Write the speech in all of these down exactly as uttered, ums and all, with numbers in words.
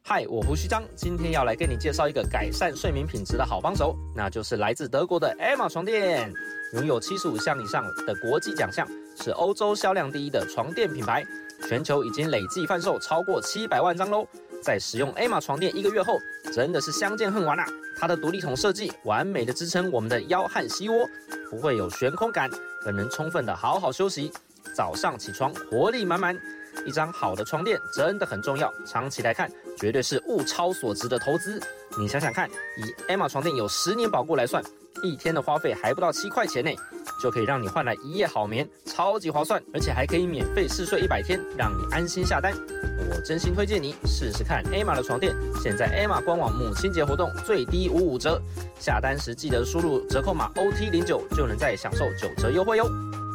嗨，我胡须章，今天要来跟你介绍一个改善睡眠品质的好帮手，那就是来自德国的 Emma 床垫。拥有七十五项以上的国际奖项，是欧洲销量第一的床垫品牌，全球已经累计贩售超过七百万张喽。在使用 Emma 床垫一个月后，真的是相见恨晚啊！它的独立筒设计完美的支撑我们的腰和膝窝，不会有悬空感，更能充分的好好休息。早上起床活力满满。一张好的床垫真的很重要，长期来看绝对是物超所值的投资。你想想看，以 Emma 床垫有十年保固来算，一天的花费还不到七块钱呢，就可以让你换来一夜好眠，超级划算，而且还可以免费试睡一百天，让你安心下单。我真心推荐你试试看 Emma 的床垫，现在 Emma 官网母亲节活动最低五五折，下单时记得输入折扣码 O T 零九 就能再享受九折优惠哟。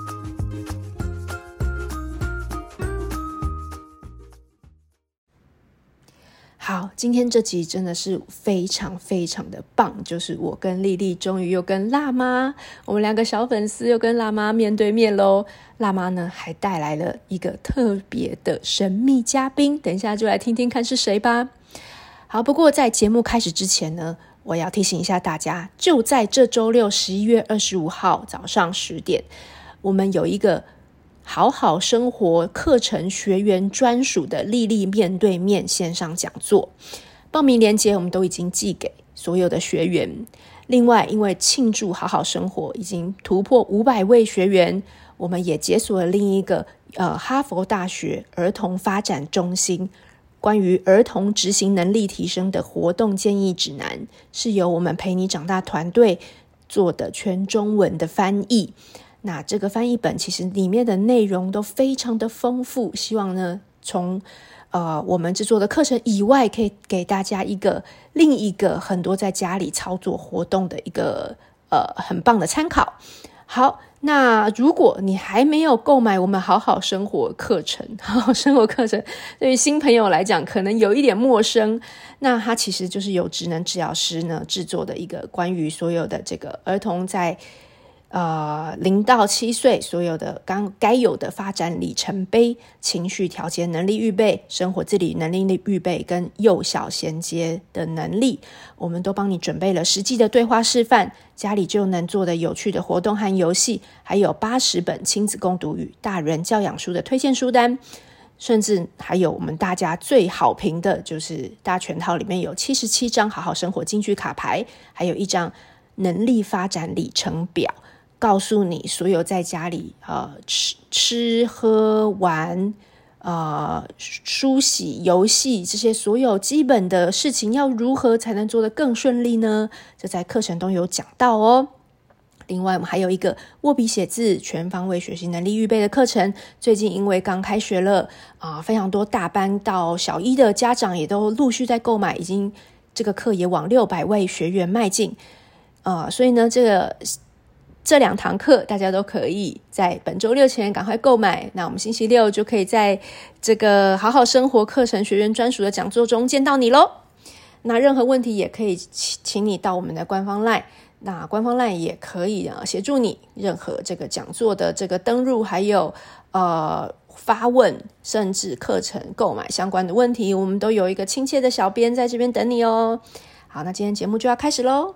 好，今天这集真的是非常非常的棒，就是我跟丽丽终于又跟辣妈，我们两个小粉丝又跟辣妈面对面咯。辣妈呢还带来了一个特别的神秘嘉宾，等一下就来听听看是谁吧。好，不过在节目开始之前呢，我要提醒一下大家，就在这周六十一月二十五号早上十点，我们有一个好好生活课程学员专属的丽丽面对面线上讲座，报名链接我们都已经寄给所有的学员。另外，因为庆祝好好生活已经突破五百位学员，我们也解锁了另一个呃哈佛大学儿童发展中心关于儿童执行能力提升的活动建议指南，是由我们陪你长大团队做的全中文的翻译。那这个翻译本其实里面的内容都非常的丰富，希望呢从呃我们制作的课程以外，可以给大家一个另一个很多在家里操作活动的一个呃很棒的参考。好，那如果你还没有购买我们好好生活课程，好好生活课程对于新朋友来讲可能有一点陌生，那它其实就是由职能治疗师呢制作的一个关于所有的这个儿童在呃，零到七岁所有的刚该有的发展里程碑，情绪调节能力预备，生活自理能力预备，跟幼小衔接的能力，我们都帮你准备了实际的对话示范，家里就能做的有趣的活动和游戏，还有八十本亲子共读与大人教养书的推荐书单，甚至还有我们大家最好评的，就是大全套里面有七十七张好好生活金句卡牌，还有一张能力发展里程表，告诉你所有在家里呃吃吃喝玩呃梳洗游戏这些所有基本的事情要如何才能做得更顺利呢？这在课程都有讲到哦。另外我们还有一个握笔写字全方位学习能力预备的课程，最近因为刚开学了啊、呃，非常多大班到小一的家长也都陆续在购买，已经这个课也往六百位学员迈进呃，所以呢这个这两堂课大家都可以在本周六前赶快购买，那我们星期六就可以在这个好好生活课程学员专属的讲座中见到你咯。那任何问题也可以请你到我们的官方 LINE， 那官方 LINE 也可以协助你任何这个讲座的这个登入，还有呃发问，甚至课程购买相关的问题，我们都有一个亲切的小编在这边等你哦。好，那今天节目就要开始咯。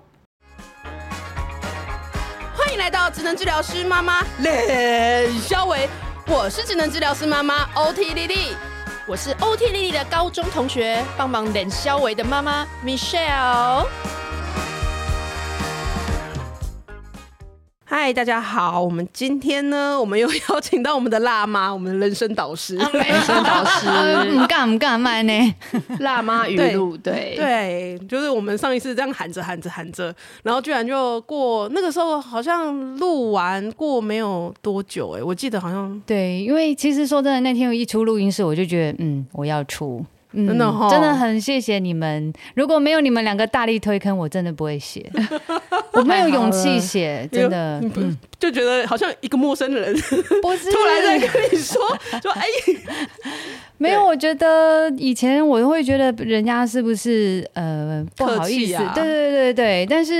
欢迎来到职能治疗师妈妈冷肖维，我是职能治疗师妈妈 O T 丽丽，我是 O T 丽丽的高中同学，帮忙冷肖维的妈妈 Michelle。嗨，大家好，我们今天呢，我们又邀请到我们的辣妈，我们的人生导师， 啊、人生导师，唔敢唔敢卖呢， 辣妈语录，对对，就是我们上一次这样喊着喊着喊着，然后居然就过，那个时候好像录完过没有多久、欸，哎，我记得好像对，因为其实说真的，那天我一出录音室，我就觉得，嗯，我要出。嗯、 真的、哦、 真的很谢谢你们，如果没有你们两个大力推坑，我真的不会写我没有勇气写，真的、 嗯、就觉得好像一个陌生人不是突然在跟你说说哎， 没有，我觉得以前我会觉得人家是不是呃不好意思、啊、对对对对，但是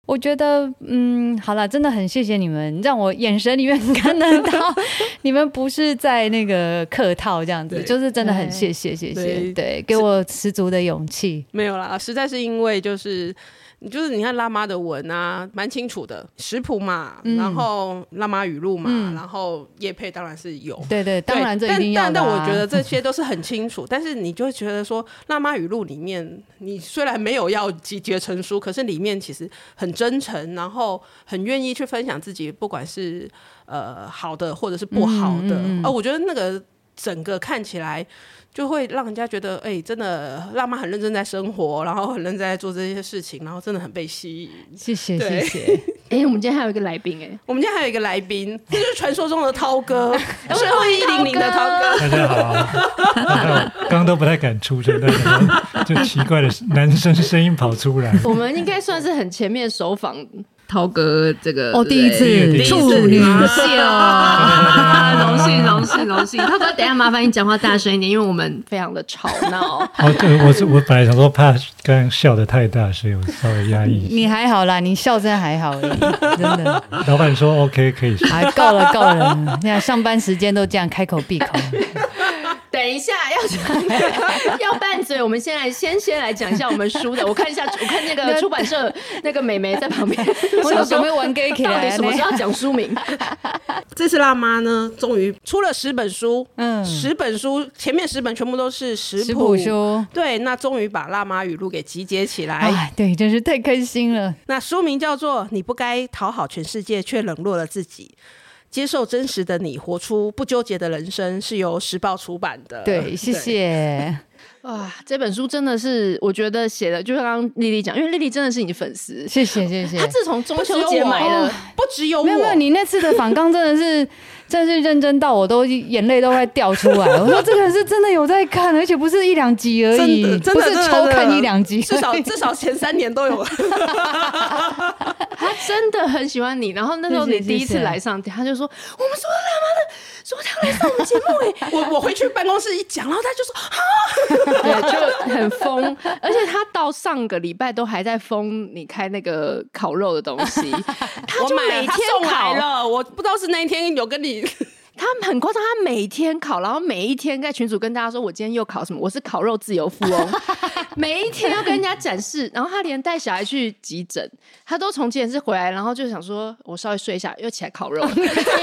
我觉得，嗯，好了，真的很谢谢你们，让我眼神里面看得到你们不是在那个客套这样子，就是真的很谢谢谢谢，对，对给我十足的勇气。 没有啦，实在是因为就是就是你看辣妈的文啊，蛮清楚的，食谱嘛、嗯，然后辣妈语录嘛、嗯，然后业配当然是有， 对对，当然这一定要的、啊。 但但但我觉得这些都是很清楚，但是你就会觉得说，辣妈语录里面，你虽然没有要集结成书，可是里面其实很真诚，然后很愿意去分享自己，不管是呃好的或者是不好的，嗯嗯嗯、而我觉得那个整个看起来。就会让人家觉得，哎、欸，真的辣妈很认真在生活，然后很认真在做这些事情，然后真的很被吸引。 谢谢谢谢。 哎、欸，我们今天还有一个来宾，哎， 我们今天还有一个来宾，这就是传说中的涛哥，是二一零零的涛哥。 大家好，刚刚都不太敢出声，但是就奇怪的男生声音跑出来。 我们应该算是很前面首访。涛哥，这个哦，第一次处女秀， 荣幸荣幸荣幸。涛哥，等一下麻烦你讲话大声一点，因为我们非常的吵闹。 哦，对，我是我本来想说怕刚刚笑得太大，所以我稍微压抑。 你还好啦，你笑真的还好而已，真的。 老板说 OK 可以。 啊，够了够了，你看上班时间都这样开口闭口。 等一下要要拌嘴，我们先来先先来讲一下我们书的。我看一下，我看那个出版社那个美眉在旁边， 我有准备玩 gay 起来， 到底什么时候要讲书名？ 这次辣妈呢，终于出了十本书，嗯，十本书前面十本全部都是食谱书， 对，那终于把辣妈语录给集结起来， 哎，对，真是太开心了。 那书名叫做《你不该讨好全世界，却冷落了自己》。接受真实的你，活出不纠结的人生，是由时报出版的。 对，谢谢。 哇，这本书真的是我觉的写的，就像刚刚丽丽讲，因为丽丽真的是你粉丝， 谢谢谢谢。 她自从中秋节买了， 不只有我， 没有没有，你那次的访纲真的是真的是认真到我都眼泪都快掉出来。我说这个人是真的有在看，而且不是一两集而已， 真的不是抽看一两集， 至少至少前三年都有。 他真的很喜欢你，然后那时候你第一次来上，他就说我们说辣妈的说他要来上我们节目哎、 欸，我我回去办公室一讲，然后他就说啊， 对，就很疯，而且他到上个礼拜都还在疯你开那个烤肉的东西，他就每天烤了，我不知道是那一天有跟你。 他很夸张，他每天烤，然后每一天在群组跟大家说，我今天又烤什么，我是烤肉自由富翁，每一天要跟人家展示。然后他连带小孩去急诊，他都从急诊室回来，然后就想说，我稍微睡一下，又起来烤肉。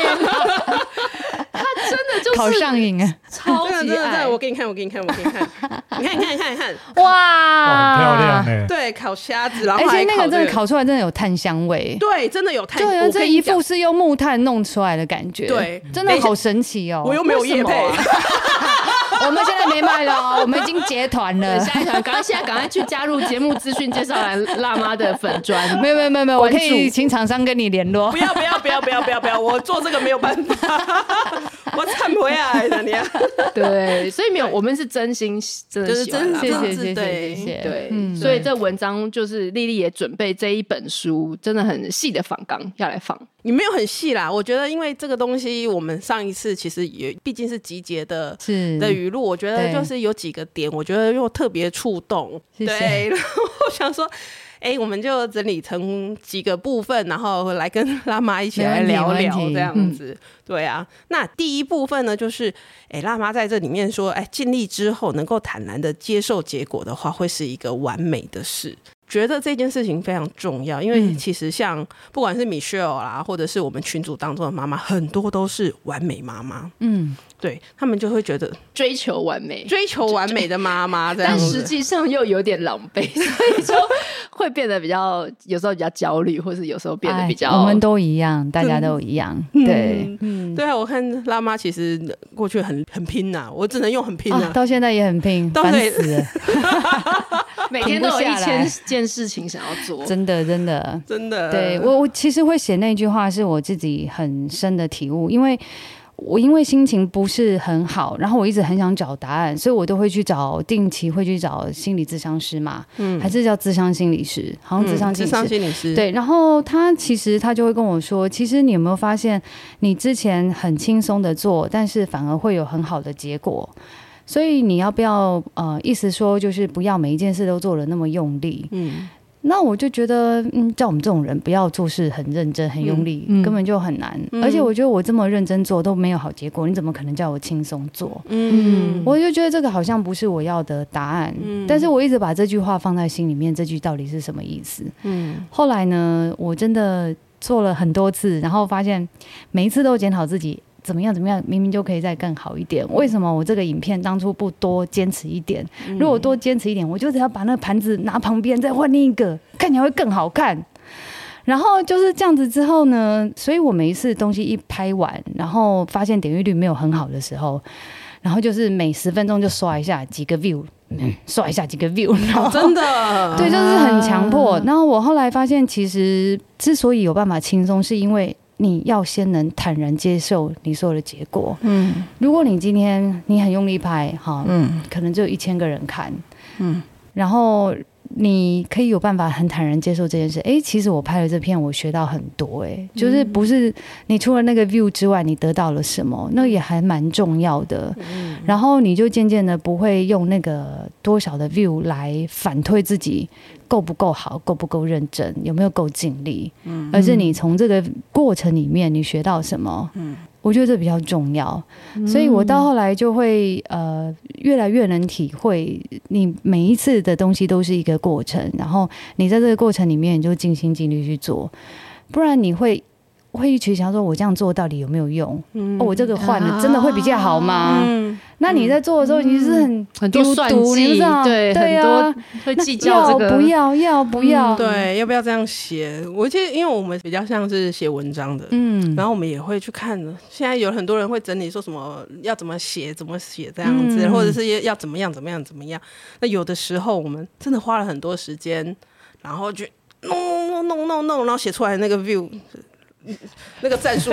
他真的就是烤上瘾啊， 超级爱。 我给你看，我给你看，我给你看，你看，你看，你看，你看， 哇， 很漂亮哎！ 对，烤虾子，然后而且那个真的烤出来真的有炭香味， 对，真的有炭。 对啊，这一副是用木炭弄出来的感觉， 对， 真的好神奇哦。 我又没有业配。 我们现在没卖了，我们已经结团了。 下一团，赶快现在赶快去加入节目资讯介绍栏辣妈的粉专。 没有没有没有没有，我可以请厂商跟你联络。 不要不要不要不要不要不要，我做这个没有办法，我忏悔啊，你啊。 对，所以没有，我们是真心真的喜欢， 谢谢谢谢谢谢。对， 嗯， 所以这文章就是丽丽也准备这一本书，真的很细的访纲要来访。 你没有很细啦，我觉得因为这个东西，我们上一次其实也毕竟是集结的的语录，我觉得就是有几个点，我觉得又特别触动，对，然后我想说。哎、欸，我们就整理成几个部分，然后来跟辣妈一起来聊聊这样子。嗯、对啊，那第一部分呢，就是哎、欸，辣妈在这里面说，哎、欸，尽力之后能够坦然的接受结果的话，会是一个完美的事。觉得这件事情非常重要，因为其实像不管是 Michelle 啦，或者是我们群组当中的妈妈，很多都是完美妈妈。嗯，对，他们就会觉得追求完美， 追求完美的妈妈这样子， 但实际上又有点狼狈，所以就会变得比较，有时候比较焦虑，或是有时候变得比较， 我们都一样，大家都一样，嗯、对， 嗯，对啊，我看辣妈其实过去很很拼呐、啊，我只能用很拼啊， 啊到现在也很拼，烦死了。 每天都有一千件事情想要做， 真的真的真的。 对，我我其实会写那句话是我自己很深的体悟，因为我因为心情不是很好，然后我一直很想找答案，所以我都会去找定期会去找心理咨商师嘛，嗯，还是叫咨商心理师，好像咨商心理师， 咨商心理师对。然后他其实他就会跟我说，其实你有没有发现，你之前很轻松的做，但是反而会有很好的结果。所以你要不要呃，意思说就是不要每一件事都做得那么用力。嗯， 那我就觉得，嗯，叫我们这种人不要做事很认真、很用力，嗯、根本就很难。嗯、而且我觉得我这么认真做都没有好结果，你怎么可能叫我轻松做？嗯，我就觉得这个好像不是我要的答案。嗯，但是我一直把这句话放在心里面，这句到底是什么意思？嗯，后来呢，我真的做了很多次，然后发现每一次都检讨自己。怎么样怎么样，明明就可以再更好一点，为什么我这个影片当初不多坚持一点？如果多坚持一点，我就只要把那个盘子拿旁边再换另一个，看起来会更好看。然后就是这样子之后呢，所以我每一次东西一拍完，然后发现点阅率没有很好的时候，然后就是每十分钟就刷一下几个 view， 嗯、刷一下几个 view， 哦、真的， 对，就是很强迫。然后我后来发现，其实之所以有办法轻松，是因为你要先能坦然接受你所有的结果。嗯，如果你今天你很用力拍，哈，嗯，可能只有一千个人看，嗯，然后你可以有办法很坦然接受这件事。哎，其实我拍了这片，我学到很多、欸，哎，就是不是你除了那个 view 之外，你得到了什么，那也还蛮重要的。嗯，然后你就渐渐的不会用那个多少的 view 来反推自己。够不够好，够不够认真，有没有够尽力，嗯、而是你从这个过程里面你学到什么，嗯、我觉得这比较重要。嗯、所以我到后来就会呃越来越能体会，你每一次的东西都是一个过程，然后你在这个过程里面你就尽心尽力去做，不然你会会一直想说，我这样做到底有没有用？嗯哦、我这个换了真的会比较好吗？嗯那你在做的时候，你是很、嗯、 很多算计，对， 对啊， 很多会计较这个， 要不要，要不要、 嗯？对，要不要这样写？我记得，因为我们比较像是写文章的，嗯，然后我们也会去看。现在有很多人会整理说什么要怎么写，怎么写这样子，嗯、或者是要怎么样，怎么样，怎么样。那有的时候我们真的花了很多时间，然后去弄弄弄弄弄，然后写出来的那个 view。那个战术，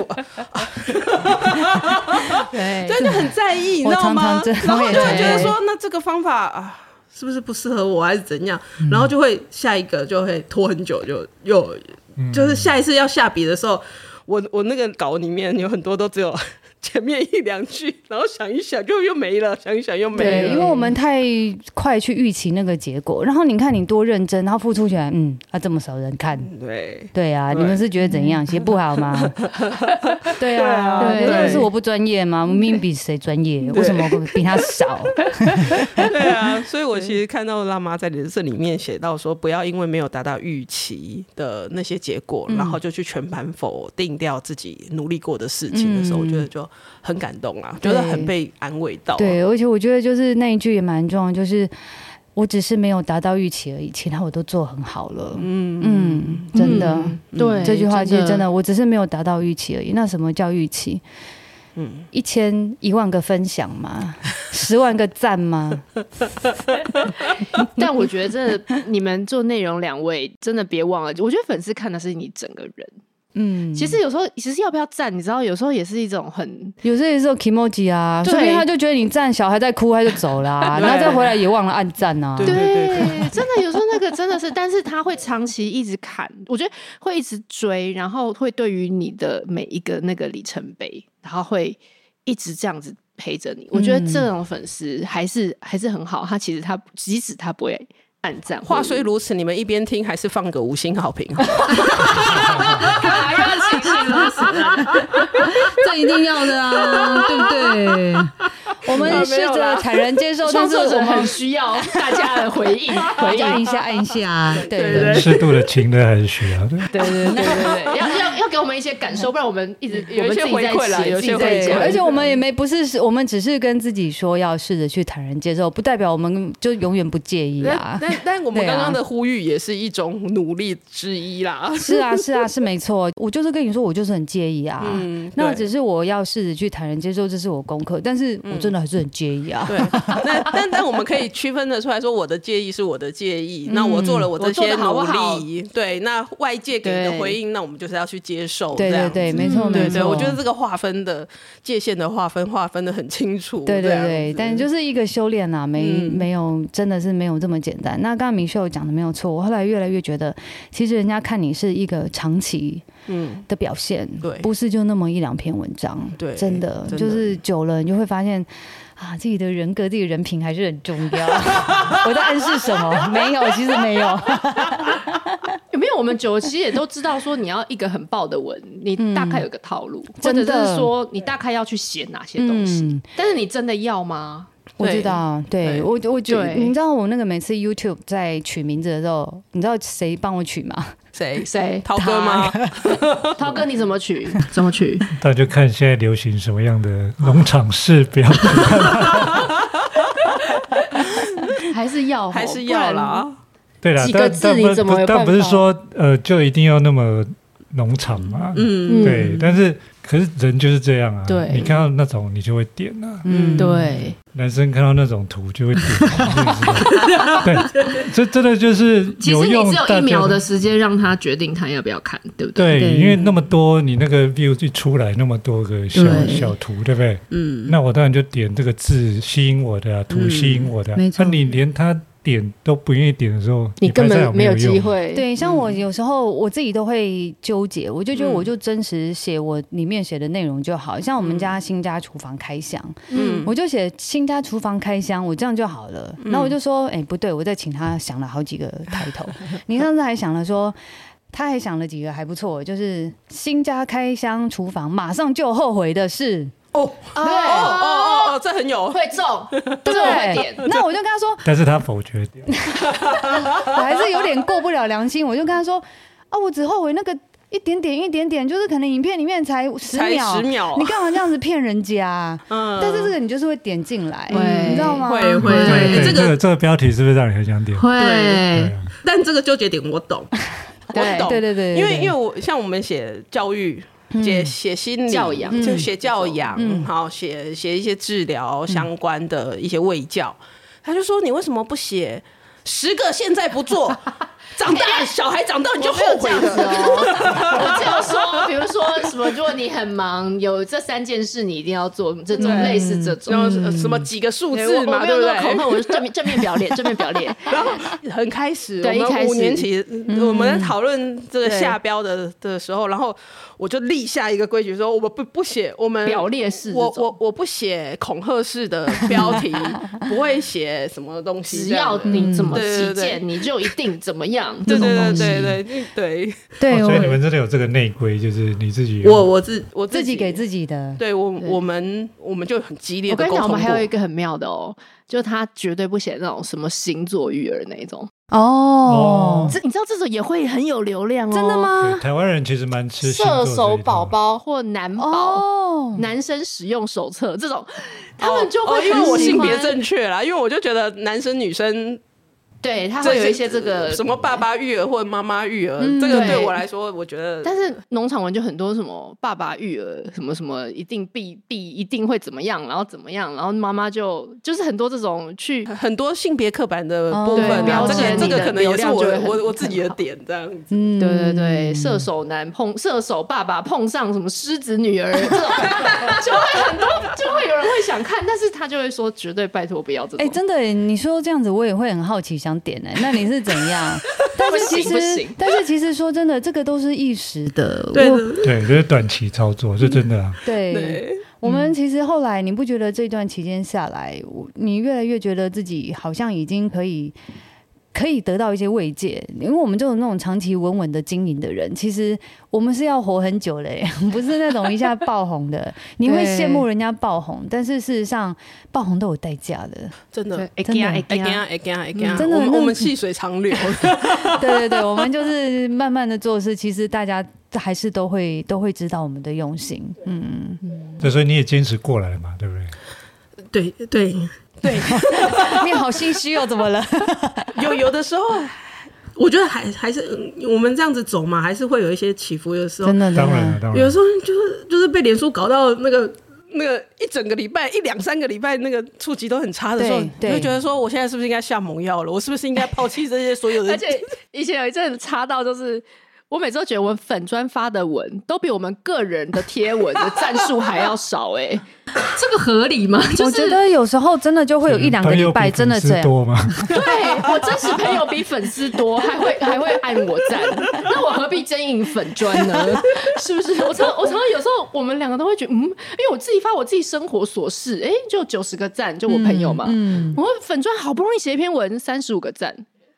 对，真的很在意，你知道吗？然后就会觉得说，那这个方法啊，是不是不适合我，还是怎样？嗯、然后就会下一个就会拖很久，就又、嗯、就是下一次要下笔的时候，我我那个稿里面有很多都只有前面一两句，然后想一想就又没了，想一想又没了。 对，因为我们太快去预期那个结果，然后你看你多认真，然后付出起来，嗯，啊这么少人看， 对对啊，对你们是觉得怎样？写不好吗？对啊，对，对是我不专业吗？明明比谁专业，为什么比他少？ 对啊，所以我其实看到辣妈在这里面写到说，不要因为没有达到预期的那些结果，嗯、然后就去全盘否定掉自己努力过的事情的时候，嗯、我觉得就很感动啊，觉得很被安慰到、啊。 对，而且我觉得就是那一句也蛮重要，就是我只是没有达到预期而已，其他我都做很好了。嗯嗯，真的，嗯、对，这句话其实真的，我只是没有达到预期而已。那什么叫预期？嗯，一千一万个分享吗？十万个赞吗？ 但我觉得真的，你们做内容两位真的别忘了，我觉得粉丝看的是你整个人。嗯，其实有时候其实要不要赞，你知道，有时候也是一种很， 有时候也是有 kimoji 啊，所以他就觉得你赞，小孩在哭，他就走了、啊，然后再回来也忘了按赞啊。 对对对对，真的有时候那个真的是，但是他会长期一直看，我觉得会一直追，然后会对于你的每一个那个里程碑，然后会一直这样子陪着你。我觉得这种粉丝还是还是很好，他其实他即使他不会按赞，话虽如此，你们一边听还是放个五星好评。 这一定要的啊，对不对？我们试着坦然接受，但是我们很需要大家的回应，回应按一下，按一下，对对对， 适度的情乐还是需要的。 对对对对对，要要要给我们一些感受，不然我们一直有一些回馈了，有些回馈， 而且我们也没不是，我们只是跟自己说要试着去坦然接受，不代表我们就永远不介意啊。 但但我们刚刚的呼吁也是一种努力之一啦。 是啊是啊是没错，我就是跟你说，我就是很介意啊。嗯，那只是我要试着去坦然接受，这是我功课，但是我真的还是很介意啊。 对，那但但我们可以区分得出来说，我的介意是我的介意，那我做了我这些努力，对，那外界给的回应，那我们就是要去接受。 对对对，没错没错。 我觉得这个划分的界限的划分划分的很清楚。 对对对，但就是一个修炼啊，没没有真的是没有这么简单。那刚刚Michelle讲的没有错，我后来越来越觉得，其实人家看你是一个长期的表现，对，不是就那么一两篇文章，对，真的就是久了你就会发现。啊，自己的人格、自己的人品还是很重要。我在暗示什么？没有，其实没有。 为我们久了其实也都知道说你要一个很爆的文，你大概有个套路，嗯、或者是说你大概要去写哪些东西、嗯，但是你真的要吗？ 我知道，对, 对我我觉得，你知道我那个每次 YouTube 在取名字的时候，你知道谁帮我取吗？ 谁谁？涛哥吗？涛哥你怎么取？怎么取？ 大家就看现在流行什么样的农场式标题， 还是要还是要啦。 对啦， 几个字你怎么有办法？ 但不是说呃就一定要那么农场嘛，嗯，对，但是可是人就是这样啊，对，你看到那种你就会点啊， 嗯，对， 男生看到那种图就会点，对，这真的就是有用。 其实你只有一秒的时间让他决定他要不要看，对不对？ 对，因为那么多你那个 view 一出来那么多个小小图，对不对？嗯，那我当然就点这个字吸引我的、啊，图吸引我的、啊，没错。那你连他点都不愿意点的时候， 你根本没有机会。 对，像我有时候我自己都会纠结，我就觉得我就真实写我里面写的内容就好，像我们家新家厨房开箱，嗯，我就写新家厨房开箱，我这样就好了。然后我就说，哎、欸，不对，我再请他想了好几个抬头。你上次还想了说。他还想了几个还不错，就是新家开箱厨房，马上就后悔的事。 哦，对，哦哦哦哦，这很有会中，对，会点。 那我就跟他说， 但是他否决掉， 我还是有点过不了良心。我就跟他说，啊，我只后悔那个一点点一点点，就是可能影片里面才十秒，十秒，你干嘛这样子骗人家？嗯，但是这个你就是会点进来，你知道吗？ 会会会， 这个这个标题是不是让你很想点？ 会，但这个纠结点我懂。我懂， 对对对， 因为因为我像我们写教育，写写心理教养， 就写教养，好写写一些治疗相关的一些卫教，他就说你为什么不写十个现在不做？长大小孩长大你就后悔的哦。我只有说，比如说什么，如果你很忙，有这三件事你一定要做，这种类似这种， 然后什么几个数字嘛，对不对？ 口号我是正面正面表列，正面表列。 然后很开始，我们五年级我们在讨论这个下标的的时候，然后我就立下一个规矩，说我们不不写我们表列式， 我我我不写恐吓式的标题，不会写什么东西， 只要你怎么起见，你就一定怎么样。 对对对对对对对， 所以你们真的有这个内规，就是你自己我我自我自己给自己的。 对我我们我们就很激烈的沟通过。 我跟你讲，我们还有一个很妙的哦，就是他绝对不写那种什么星座育儿那一种。 哦， 这你知道这种也会很有流量哦？ 真的吗？ 台湾人其实蛮吃射手宝宝或男宝、哦、男生使用手册这种，他们就会很喜欢、 哦哦、因为我性别正确啦，因为我就觉得男生女生。 对，他会有一些这个什么爸爸育儿或者妈妈育儿、嗯，这个对我来说，我觉得。 但是农场文就很多什么爸爸育儿，什么什么一定必必一定会怎么样，然后怎么样，然后妈妈就就是很多这种去很多性别刻板的部分、啊哦，这个这个可能也是我我我自己的点这样子。 嗯，对对对，射手男碰射手爸爸碰上什么狮子女儿这种，就会很多就会有人会想看，但是他就会说绝对拜托不要这种。 哎、欸，真的，你说这样子，我也会很好奇想。点欸、那你是怎样？但是其实，但是其实说真的，这个都是一时的， 对对，就是短期操作，是真的啊。 对，对我们其实后来，你不觉得这段期间下来，你越来越觉得自己好像已经可以。可以得到一些慰藉，因为我们这种那种长期稳稳的经营的人，其实我们是要活很久的耶，不是那种一下爆红的。你会羡慕人家爆红，但是事实上爆红都有代价的， 真的， 真的， 真的，我们细水长流。 对对对，我们就是慢慢的做事，其实大家还是都会都会知道我们的用心。嗯嗯，对，所以你也坚持过来了嘛，对不对？ 对对。对， 你好心虚哦，怎么了？ 有有的时候，我觉得还还是我们这样子走嘛，还是会有一些起伏。有的时候， 真的， 当然了，当然， 有的时候就是就是被脸书搞到那个那个一整个礼拜、一两三个礼拜，那个触及都很差的时候，你会觉得说，我现在是不是应该下猛药了？我是不是应该抛弃这些所有的？ 而且以前有一阵差到就是。我每次都觉得我们粉专发的文都比我们个人的贴文的赞数还要少哎、欸，这个合理吗？就是、 我觉得有时候真的就会有一两个礼拜真的这样。 多吗？ 对，我真实朋友比粉丝多，还会还会按我赞，那我何必经营粉专呢？是不是？我常我常常有时候我们两个都会觉得，嗯，因为我自己发我自己生活琐事，哎、欸，就九十个赞，就我朋友嘛，嗯，嗯我粉专好不容易写一篇文，三十五个赞。嗯，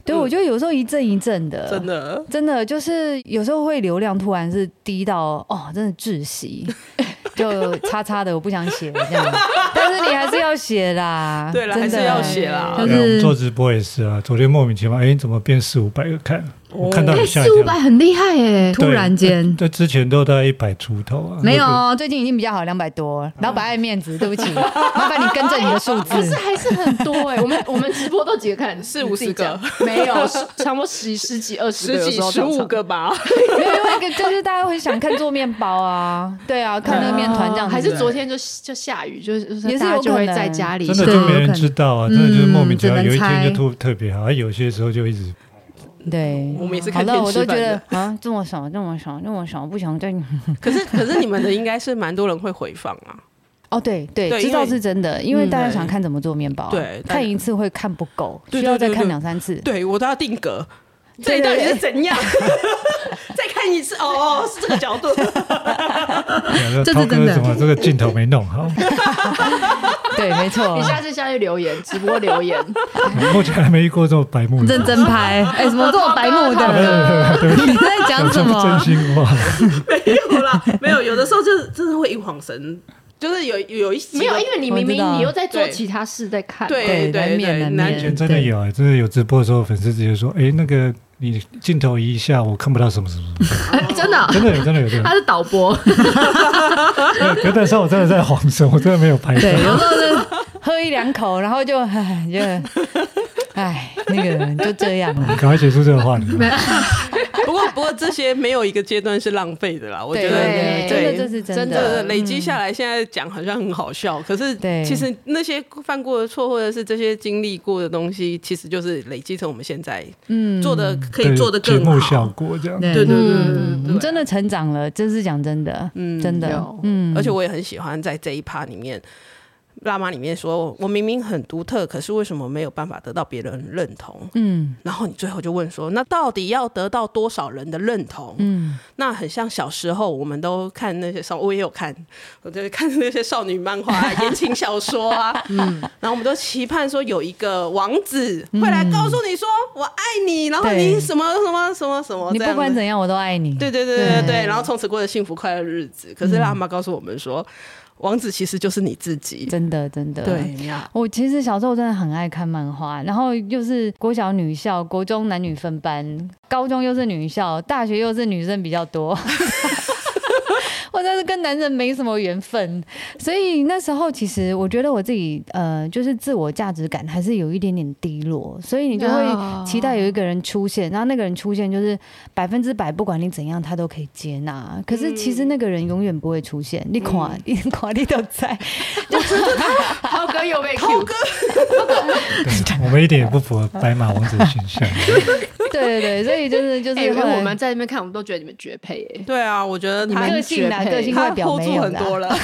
对，我觉得有时候一阵一阵的， 真的真的就是有时候会流量突然是低到哦，真的窒息。就叉叉的我不想写这样，但是你还是要写啦。 对啦，还是要写啦。 就是我们做直播也是啊，昨天莫名其妙，哎，怎么变四五百个看？我看到你吓一跳， 四五百很厉害耶！ 突然间， 对，之前都在一百出头啊。 没有，最近已经比较好，两百多。老板爱面子，对不起，麻烦你更正你的数字。 可是还是很多哎，我们我们直播都几个看？ 四五十个， 没有，差不多十十几二十个， 十几十五个吧。 没有，因为就是大家会想看做面包啊，对啊，看那个面团这样子。 还是昨天就就下雨，就是也是大家就会在家里， 真的就没人知道啊，真的就是莫名其妙，有一天就突特别好，而有些时候就一直。 对， 我们也是看电视版的。 好了，我都觉得啊，这么少，这么少，这么少，不想再。 可是，可是你们的应该是蛮多人会回放啊。 哦，对对，知道是真的，因为大家想看怎么做面包， 对， 看一次会看不够，需要再看两三次。 对，我都要定格，这到底是怎样？再看一次，哦，是这个角度。 这是真的，怎么这个镜头没弄好？ 对，没错。 你下次下去留言，直播留言。 目前还没遇过这么白目的， 认真拍。哎，什么这么白目的？你在讲什么？ 真心话。 没有啦，没有。有的时候就是真的会一晃神。就是有有一没有，因为你明明你又在做其他事在看， 对对对， 以前真的有哎，真的有直播的时候，粉丝直接说：“哎，那个你镜头移一下，我看不到什么什么。” 真的， 真的有，真的有，真的。 他是导播。 可那时候我真的在晃神，我真的没有拍到。 对，有时候是喝一两口，然后就唉就唉那个就这样了。 赶快结束这个话题。 不过，不过这些没有一个阶段是浪费的啦。我觉得， 对，真的这是真的， 累积下来，现在讲好像很好笑，可是其实那些犯过的错，或者是这些经历过的东西，其实就是累积成我们现在嗯做的可以做的更好， 节目效果这样。 对对对对， 我们真的成长了，这是讲真的，嗯，真的， 嗯，而且我也很喜欢在这一趴里面。辣妈里面说，我明明很独特，可是为什么没有办法得到别人认同？嗯，然后你最后就问说，那到底要得到多少人的认同？嗯，那很像小时候我们都看那些少，我也有看，我就看那些少女漫画、啊、言情小说啊，嗯，然后我们都期盼说有一个王子会来告诉你说、嗯、我爱你，然后你什么什么什么什么， 你不管怎样我都爱你， 对对对对 对, 对，然后从此过着幸福快乐日子。可是辣妈告诉我们说。王子其实就是你自己， 真的真的。 对， 我其实小时候真的很爱看漫画，然后又是国小女校，国中男女分班，高中又是女校，大学又是女生比较多。我真是跟男人没什么缘分，所以那时候其实我觉得我自己呃，就是自我价值感还是有一点点低落，所以你就会期待有一个人出现，然后那个人出现就是百分之百，不管你怎样，他都可以接纳。可是其实那个人永远不会出现，嗯、你看，嗯、你看你都在， 就是涛哥又被 Q 哥， 我们一点也不符合白马王子的形象。 对对对，所以就是就是，因为我们在那边看，我们都觉得你们绝配哎。 对啊，我觉得他个性啦，个性外表没有很多了。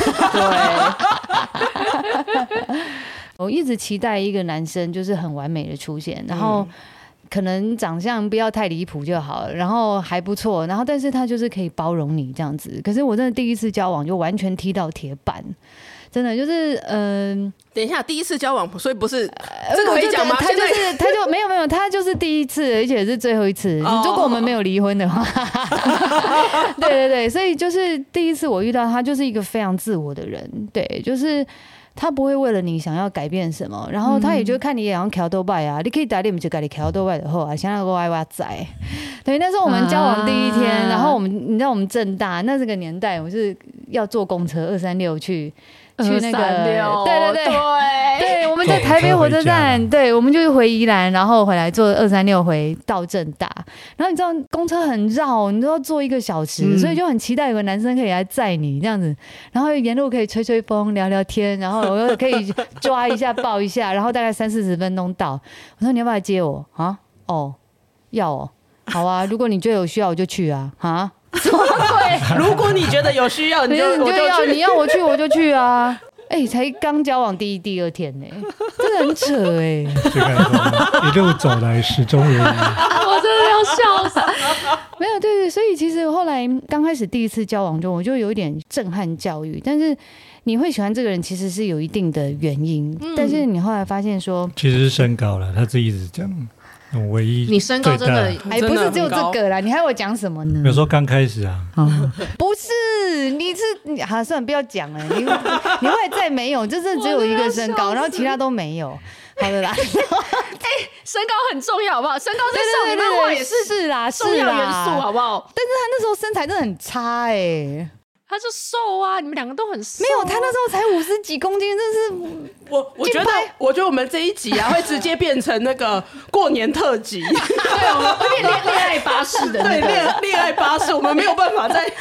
对，我一直期待一个男生就是很完美的出现，然后可能长相不要太离谱就好了，然后还不错，然后但是他就是可以包容你这样子。可是我真的第一次交往就完全踢到铁板。真的就是嗯、呃， 等一下，第一次交往，所以不是、呃、这个可以讲吗？ 他就是他就没有没有，他就是第一次，而且是最后一次。哦、如果我们没有离婚的话，对对对，所以就是第一次我遇到他，就是一个非常自我的人，对，就是他不会为了你想要改变什么，然后他也就看你也好像调豆拜啊，你可以打脸就改你调豆拜的后啊，想要个歪歪仔。对，那时候我们交往第一天，啊、然后我们你知道我们政大那这个年代，我是要坐公车二三六去。去那个，对对对，对，对，我们在台北火车站，对，我们就是回宜兰，然后回来坐二三六回到政大，然后你知道公车很绕，你都要坐一个小时，嗯、所以就很期待有个男生可以来载你这样子，然后沿路可以吹吹风、聊聊天，然后我又可以抓一下、抱一下，然后大概三四十分钟到。我说你要不要来接我啊？哦，要哦，好啊，如果你觉得有需要我就去啊，啊。 对，如果你觉得有需要，你就你就要你要我去我就去啊！哎、欸，才刚交往第一第二天呢、欸，真的很扯哎、 欸！一路走来始终如一， 我真的要笑死。 没有对对，所以其实后来刚开始第一次交往中，我就有一点震撼教育，但是你会喜欢这个人，其实是有一定的原因，嗯、但是你后来发现说， 其实是身高了，他自己一直讲。 我唯一你身高真的还不是只有这个啦，你还有讲什么呢？ 有时候刚开始啊， 哦、不是，你是你好，算了，不要讲了，你你会再没有，就是只有一个身高，然后其他都没有。好的啦，哎、 欸，身高很重要，好不好？身高在少女漫画也是是啦， 重要元素，好不好？ 但是他那时候身材真的很差哎、欸， 他就瘦啊，你们两个都很瘦、啊。 没有，他那时候才五十几公斤，真是我我觉得，我觉得我们这一集啊，会直接变成那个过年特辑， 对，我们会变恋恋爱巴士的、那個， 对，恋恋爱巴士，我们没有办法再。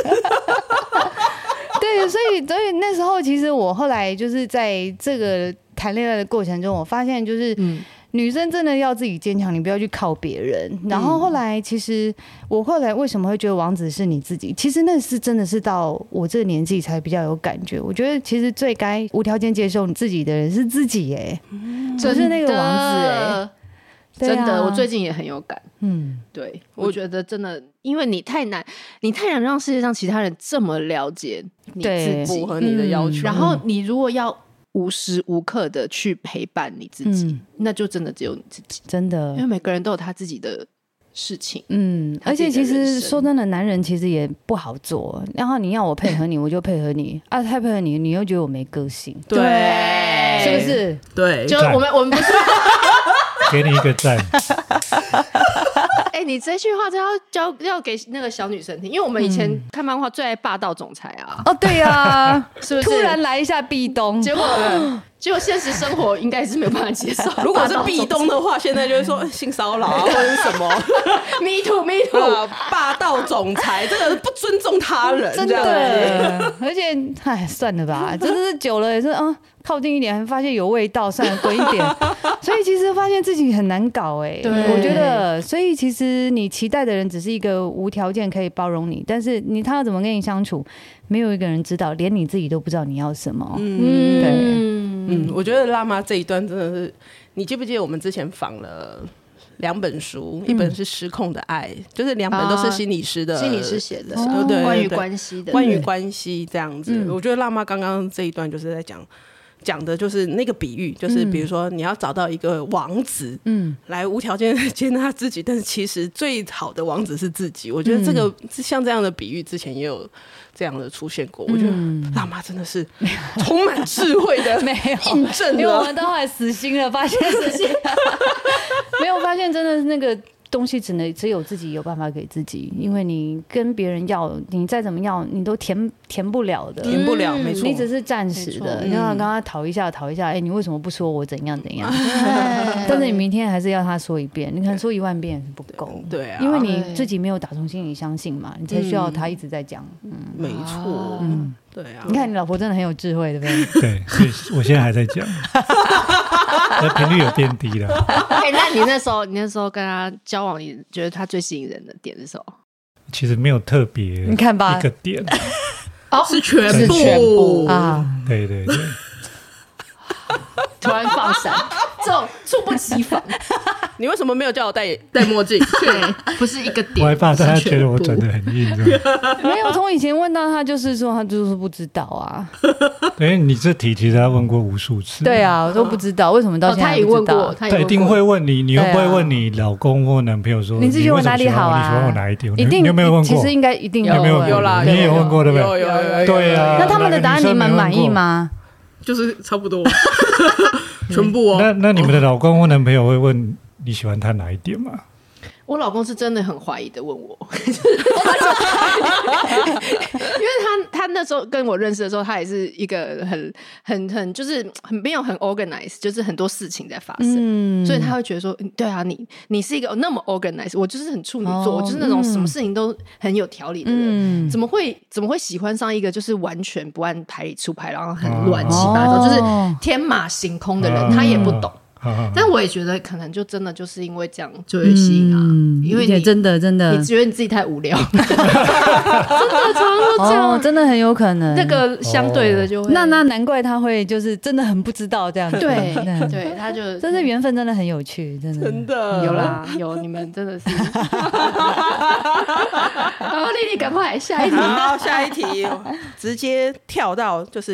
对，所以所以那时候其实我后来就是在这个谈恋爱的过程中，我发现就是。嗯女生真的要自己坚强，你不要去靠别人。然后后来，其实我后来为什么会觉得王子是你自己？其实那是真的是到我这个年纪才比较有感觉。我觉得其实最该无条件接受你自己的人是自己哎、欸，嗯、不是那个王子哎、欸。 真的，我最近也很有感。嗯，对，我觉得真的，因为你太难，你太难让世界上其他人这么了解你自己， 符合你的要求。 嗯、然后你如果要无时无刻的去陪伴你自己、嗯，那就真的只有你自己， 真的， 因为每个人都有他自己的事情， 嗯，而且其实说真的，男人其实也不好做，然后你要我配合你，我就配合你，啊，太配合你，你又觉得我没个性， 对， 是不是？ 对， 就我们我们不是给你一个赞。 哎、欸，你这句话就要教要给那个小女生听，因为我们以前看漫画最爱霸道总裁啊。 哦，对呀、啊， 是不是？ 突然来一下壁咚， 结果结果现实生活应该是没有办法接受。 如果是壁咚的话，现在就会说性骚扰啊，或者是什么 me too me too、 呃、霸道总裁，这个不尊重他人， 真的。而且，哎，算了吧，真的是久了也是嗯。靠近一点，还发现有味道，算了，滚一点。所以其实发现自己很难搞哎、欸，我觉得。所以其实你期待的人只是一个无条件可以包容你，但是你他要怎么跟你相处，没有一个人知道，连你自己都不知道你要什么。嗯，对， 嗯，我觉得辣妈这一段真的是，你记不记得我们之前访了两本书，嗯、一本是《失控的爱》，就是两本都是心理师的， 啊、心理师写的， 哦、对， 关于关系的， 关于关系这样子。嗯、我觉得辣妈刚刚这一段就是在讲。讲的就是那个比喻，就是比如说你要找到一个王子，嗯，来无条件接纳自己，但是其实最好的王子是自己。我觉得这个、嗯、像这样的比喻之前也有这样的出现过。我觉得辣妈真的是充满智慧的印证了， 因为我们都后来死心了，发现死心了没有发现真的那个。东西只能只有自己有办法给自己，因为你跟别人要，你再怎么要，你都填填不了的， 填不了，没错， 你只是暂时的。你要跟他讨一下，讨一下，哎、欸，你为什么不说我怎样怎样？但是你明天还是要他说一遍，你可能说一万遍是不够， 对啊， 因为你自己没有打从心里相信嘛，你才需要他一直在讲。 嗯，没错，嗯。对啊， 你看你老婆真的很有智慧，对不对？ 对，所以我现在还在讲，那频率有变低了。 哎、欸，那你那时候，你那时候跟他交往，你觉得他最吸引人的点是什么？ 其实没有特别， 你看吧， 一个点， 哦， 是全部， 是全部啊， 对对对。 突然放闪，这种猝不及防。 你为什么没有叫我戴戴墨镜？ 对，不是一个点。 我还怕大家觉得我转得很硬。 没有，从以前问到他，就是说他就是不知道啊。 对，你这题其实他问过无数次。 对啊，我都不知道为什么到现在还不知道。 哦、他也问过，他他一定会问你，你会不会问你老公或男朋友说， 你自己问哪里好啊？ 你喜欢我哪一点？ 一定你有没有问过？ 其实应该一定有， 有没有有啦， 你也有问过对不对？ 有有有。 对啊， 那他们的答案你们满意吗？ 就是差不多，全部哦。 那那你们的老公或男朋友会问你喜欢他哪一点吗？ 我老公是真的很怀疑的问我，因为他他那时候跟我认识的时候，他也是一个很很很就是很没有很 organized， 就是很多事情在发生，嗯、所以他会觉得说，对啊，你你是一个那么 organized， 我就是很处女座，哦、我就是那种什么事情都很有条理的人，嗯、怎么会怎么会喜欢上一个就是完全不按牌理出牌，然后很乱七八糟，哦、就是天马行空的人，哦、他也不懂。但我也觉得可能就真的就是因为这样就会吸引他，嗯、因为你真的真的你觉得你自己太无聊，真的常常都这样， 哦，真的很有可能。 那个相对的就会， 哦、那那难怪他会就是真的很不知道这样子。 对对，他就真的缘分真的很有趣，真的真的有啦有，你们真的是。然后丽丽赶快下一题， 好，下一题直接跳到就是。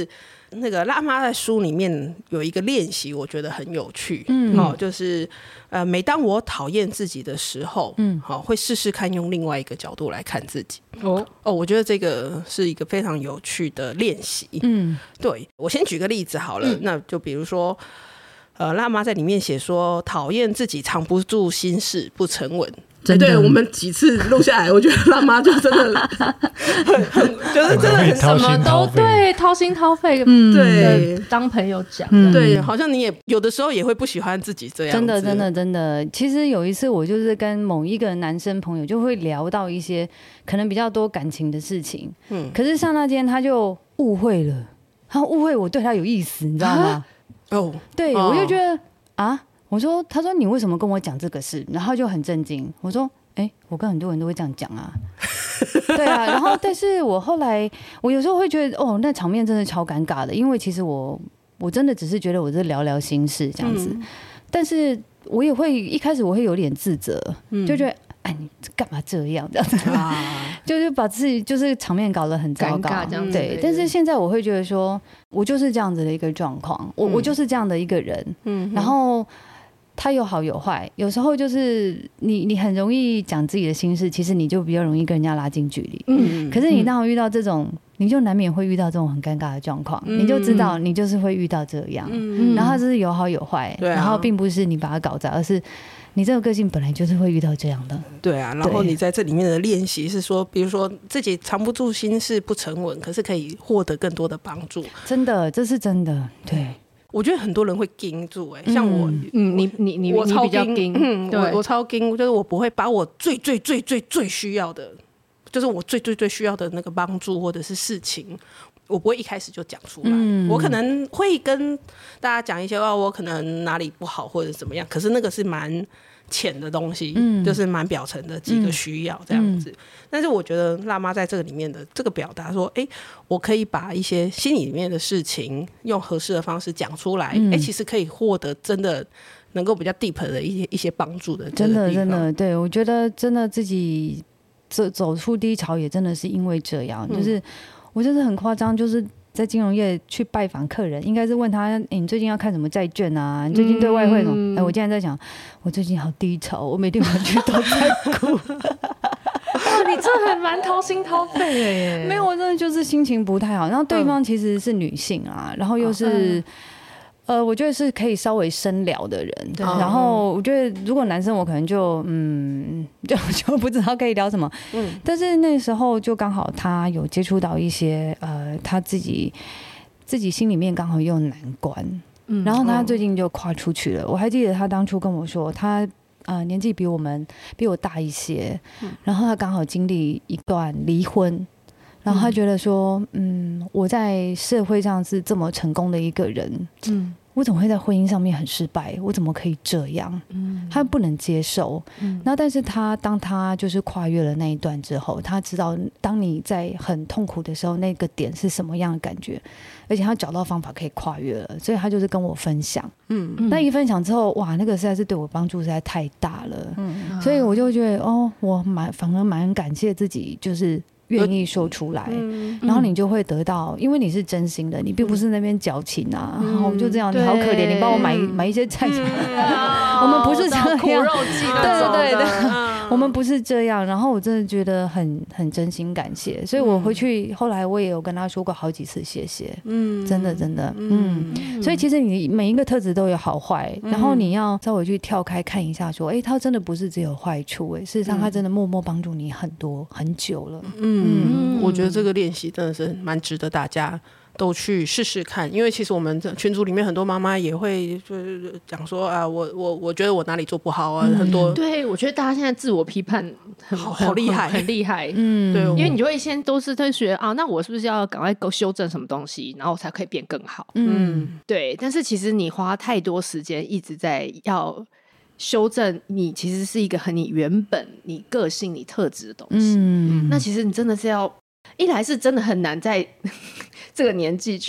那个辣妈在书里面有一个练习，我觉得很有趣，嗯，哦，就是呃，每当我讨厌自己的时候，嗯，好、哦，会试试看用另外一个角度来看自己。哦哦，我觉得这个是一个非常有趣的练习。嗯，对，我先举个例子好了，嗯、那就比如说，呃，辣妈在里面写说，讨厌自己藏不住心事，不沉稳。欸、对，我们几次录下来，我觉得辣妈就真的很很就是真的很什么都对，掏心掏肺，嗯，对，当朋友讲、嗯， 对，好像你也有的时候也会不喜欢自己这样子， 真的真的真的。其实有一次我就是跟某一个男生朋友就会聊到一些可能比较多感情的事情，嗯，可是刹那间他就误会了，他误会我对他有意思，你知道吗？哦，对，我就觉得啊。我说，他说你为什么跟我讲这个事？然后就很震惊。我说，哎、欸，我跟很多人都会这样讲啊，对啊。然后，但是我后来，我有时候会觉得，哦，那场面真的超尴尬的，因为其实我我真的只是觉得我是聊聊心事这样子，嗯、但是我也会一开始我会有点自责，嗯、就觉得，哎，你干嘛这样这样子，啊、就是把自己就是场面搞得很糟糕，这样对。但是现在我会觉得说，我就是这样子的一个状况，我、嗯、我就是这样的一个人，嗯，然后。它有好有坏，有时候就是你你很容易讲自己的心事，其实你就比较容易跟人家拉近距离。嗯，可是你当遇到这种，嗯、你就难免会遇到这种很尴尬的状况，嗯、你就知道你就是会遇到这样。嗯，然后它就是有好有坏，啊、然后并不是你把它搞砸，而是你这个个性本来就是会遇到这样的。 对啊，然后你在这里面的练习是说，比如说自己藏不住心事，不沉稳，可是可以获得更多的帮助。 真的，这是真的，对。 我觉得很多人会盯住、欸，哎，像我， 嗯，你你你我超比较盯， 嗯，我我超盯，就是我不会把我最最最最最需要的，就是我最最最需要的那个帮助或者是事情，我不会一开始就讲出来，嗯、我可能会跟大家讲一些话，我可能哪里不好或者怎么样，可是那个是蛮浅的东西，嗯、就是蛮表层的几个需要这样子。嗯嗯、但是我觉得辣妈在这个里面的这个表达说，哎、欸，我可以把一些心里面的事情用合适的方式讲出来，哎、嗯欸，其实可以获得真的能够比较 deep 的一些一些帮助的。 真的真的，对，我觉得真的自己走走出低潮也真的是因为这样，嗯、就是我就是很夸张，就是。在金融业去拜访客人，应该是问他：欸、你最近要看什么债券啊？你最近对外汇什么？哎、嗯欸，我现在在想，我最近好低潮，我每天回去都在哭。 哇，你这还蛮掏心掏肺的耶！ 没有，我真的就是心情不太好。然后对方其实是女性啊，然后又是。嗯呃，我觉得是可以稍微深聊的人，然后我觉得如果男生我可能就嗯就就不知道可以聊什么，嗯，但是那时候就刚好他有接触到一些呃他自己自己心里面刚好又难关，嗯，然后他最近就跨出去了。我还记得他当初跟我说，他呃年纪比我们比我大一些，嗯，然后他刚好经历一段离婚。然后他觉得说，嗯，我在社会上是这么成功的一个人，嗯，我怎么会在婚姻上面很失败？我怎么可以这样？嗯，他不能接受。嗯，然后但是他当他就是跨越了那一段之后，他知道当你在很痛苦的时候，那个点是什么样的感觉，而且他找到方法可以跨越了，所以他就是跟我分享。嗯，那一分享之后，哇，那个实在是对我帮助实在太大了。嗯，所以我就觉得，哦，我蛮反而蛮感谢自己，就是。愿意说出来，嗯、然后你就会得到，因为你是真心的，你并不是那边矫情啊，嗯、然后就这样，你好可怜，你帮我买买一些菜钱，嗯、我们不是这样， 苦肉计对对对，嗯、我们不是这样。然后我真的觉得很很真心感谢，所以我回去后来我也有跟他说过好几次谢谢，嗯，真的真的，嗯，嗯所以其实你每一个特质都有好坏，嗯、然后你要稍微去跳开看一下，说，哎，他真的不是只有坏处，哎，事实上他真的默默帮助你很多很久了， 嗯。嗯，我觉得这个练习真的是蛮值得大家都去试试看，因为其实我们群组里面很多妈妈也会就是讲说啊，我我我觉得我哪里做不好啊，嗯、很多。 对，我觉得大家现在自我批判很好好厉害， 很厉害。嗯，对，因为你就会先都是在学啊，那我是不是要赶快够修正什么东西，然后才可以变更好？嗯，对。但是其实你花太多时间一直在要。修正你其实是一个很你原本你个性你特质的东西，嗯，那其实你真的是要一来是真的很难在这个年纪去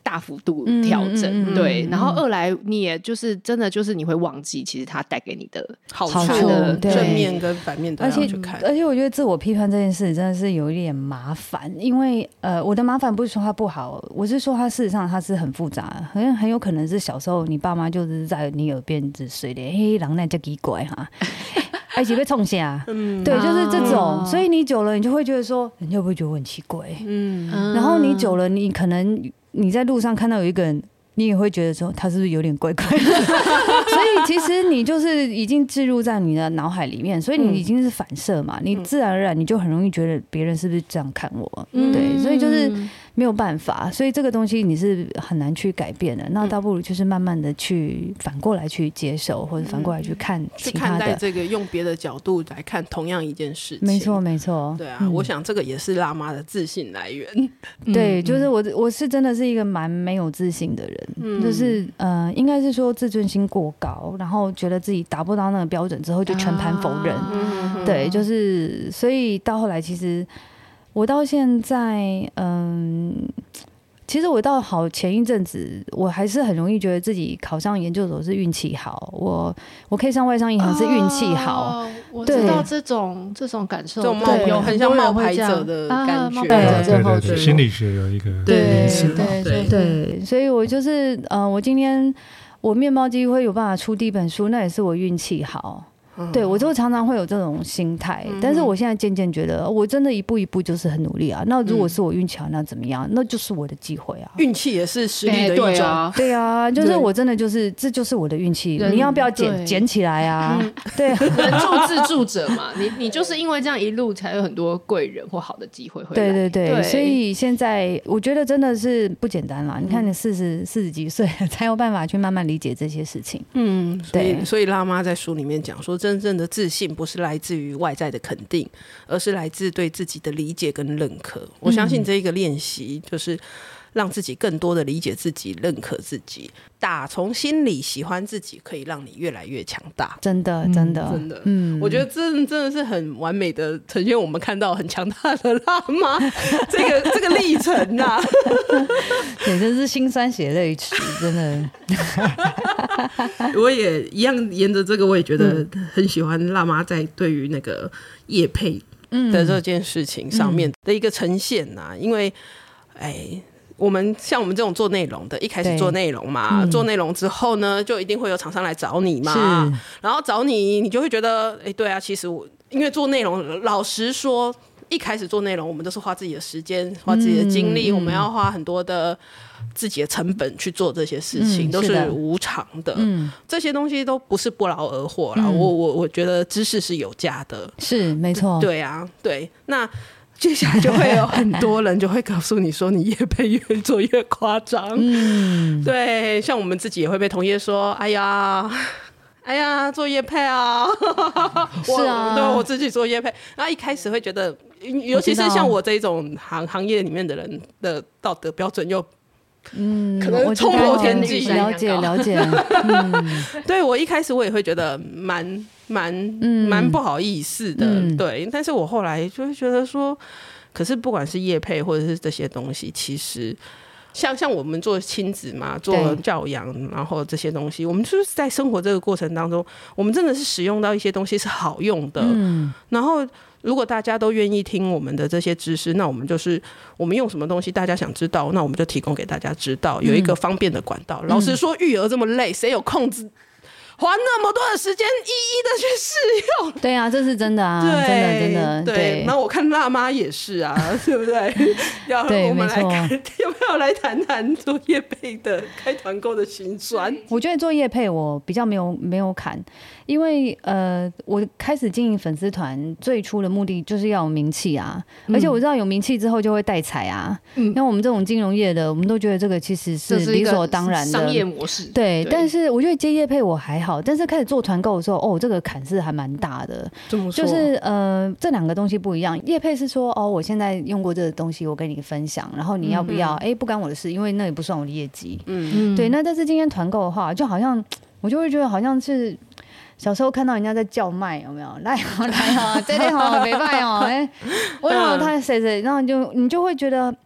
大幅度调整，嗯嗯嗯、对。然后二来你也就是真的就是你会忘记，其实它带给你的好处的正面跟反面都要去看。 而且我觉得自我批判这件事真的是有一点麻烦，因为呃，我的麻烦不是说它不好，我是说它事实上它是很复杂，很很有可能是小时候你爸妈就是在你耳边只水的，嘿，人那叫奇怪哈。一起被冲下，嗯，对，就是这种，所以你久了，你就会觉得说，人家会不会觉得我很奇怪？嗯，然后你久了，你可能你在路上看到有一个人，你也会觉得说，他是不是有点怪怪的？所以其实你就是已经置入在你的脑海里面，所以你已经是反射嘛，你自然而然你就很容易觉得别人是不是这样看我？嗯、对，所以就是没有办法，所以这个东西你是很难去改变的。那倒不如就是慢慢的去反过来去接受，或者反过来去看其他的， 去看待这个，用别的角度来看同样一件事情。 没错，没错。 对啊、嗯，我想这个也是辣妈的自信来源。 对，就是我，我是真的是一个蛮没有自信的人，嗯、就是呃，应该是说自尊心过高，然后觉得自己达不到那个标准之后就全盘否认。啊、对，就是所以到后来其实。我到现在，嗯，其实我到好前一阵子，我还是很容易觉得自己考上研究所是运气好，我我可以上外商银行是运气好。 哦、我知道这种这种感受， 这种有很像冒牌者的感觉。 对对对对，心理学有一个名词。 对对对，所以我就是呃，我今天我面包机会有办法出第一本书，那也是我运气好。对，我就常常会有这种心态，嗯、但是我现在渐渐觉得，我真的一步一步就是很努力啊。那如果是我运气好，那怎么样？那就是我的机会啊。 运气也是实力的一种。欸、对啊，对啊，就是我真的就是这就是我的运气。你要不要捡捡起来啊？嗯、对， 人助自助者嘛，你你就是因为这样一路才有很多贵人或好的机会会来。 对对 对, 对，所以现在我觉得真的是不简单啦。你看你四十四十几岁才有办法去慢慢理解这些事情。 嗯，所以所以辣妈在书里面讲说。真正的自信不是来自于外在的肯定，而是来自对自己的理解跟认可。我相信这一个练习就是让自己更多的理解自己，认可自己，打从心里喜欢自己，可以让你越来越强大。 真的真的、 嗯、真的，嗯，我觉得真的真的是很完美的呈现我们看到很强大的辣妈这个这个历程啊。 对，真是辛酸血泪史，真的。 我也一样沿着这个，我也觉得很喜欢辣妈在对于那个业配的这件事情上面的一个呈现啊，因为哎。我们像我们这种做内容的，一开始做内容嘛，嗯、做内容之后呢，就一定会有厂商来找你嘛，然后找你，你就会觉得，哎、欸，对啊，其实我因为做内容，老实说，一开始做内容，我们都是花自己的时间，花自己的精力，嗯、我们要花很多的自己的成本去做这些事情，嗯、都是无偿的，嗯、这些东西都不是不劳而获啦。嗯、我我我觉得知识是有价的， 是没错， 对啊，对，那。接下来就会有很多人就会告诉你说，你业配越做越夸张。嗯，对，像我们自己也会被同业说，哎呀，哎呀，做业配啊， 是啊， 我对我自己做业配，然后一开始会觉得，尤其是像我这种行行业里面的人的道德标准又。嗯，可能冲破天际， 了解了解。嗯、 对我一开始我也会觉得蛮蛮蛮不好意思的，嗯、对。但是我后来就会觉得说，可是不管是业配或者是这些东西，其实像像我们做亲子嘛，做教养，然后这些东西，我们就是在生活这个过程当中，我们真的是使用到一些东西是好用的，嗯、然后。如果大家都愿意听我们的这些知识，那我们就是我们用什么东西大家想知道，那我们就提供给大家知道，有一个方便的管道。嗯、老实说，育儿这么累，谁有空子花那么多的时间一一的去试用？ 对啊，这是真的啊，真的真的。 对，那我看辣妈也是啊，对不对？要我们来看，要不要来谈谈做业配的开团购的辛酸？ 我觉得做业配我比较没有没有坎。因为呃，我开始经营粉丝团最初的目的就是要有名气啊，嗯、而且我知道有名气之后就会带财啊。嗯，像我们这种金融业的，我们都觉得这个其实是理所当然的商业模式。 对，对但是我觉得接业配我还好，但是开始做团购的时候，哦，这个坎是还蛮大的。 怎么说？ 就是呃，这两个东西不一样。业配是说哦，我现在用过这个东西，我跟你分享，然后你要不要？哎、嗯嗯，不干我的事，因为那也不算我的业绩。嗯，对。那但是今天团购的话，就好像我就会觉得好像是。小时候看到人家在叫卖，有没有？来哦，来哦，这里哦，没卖哦，哎，我有他谁谁，然后你就你就会觉得，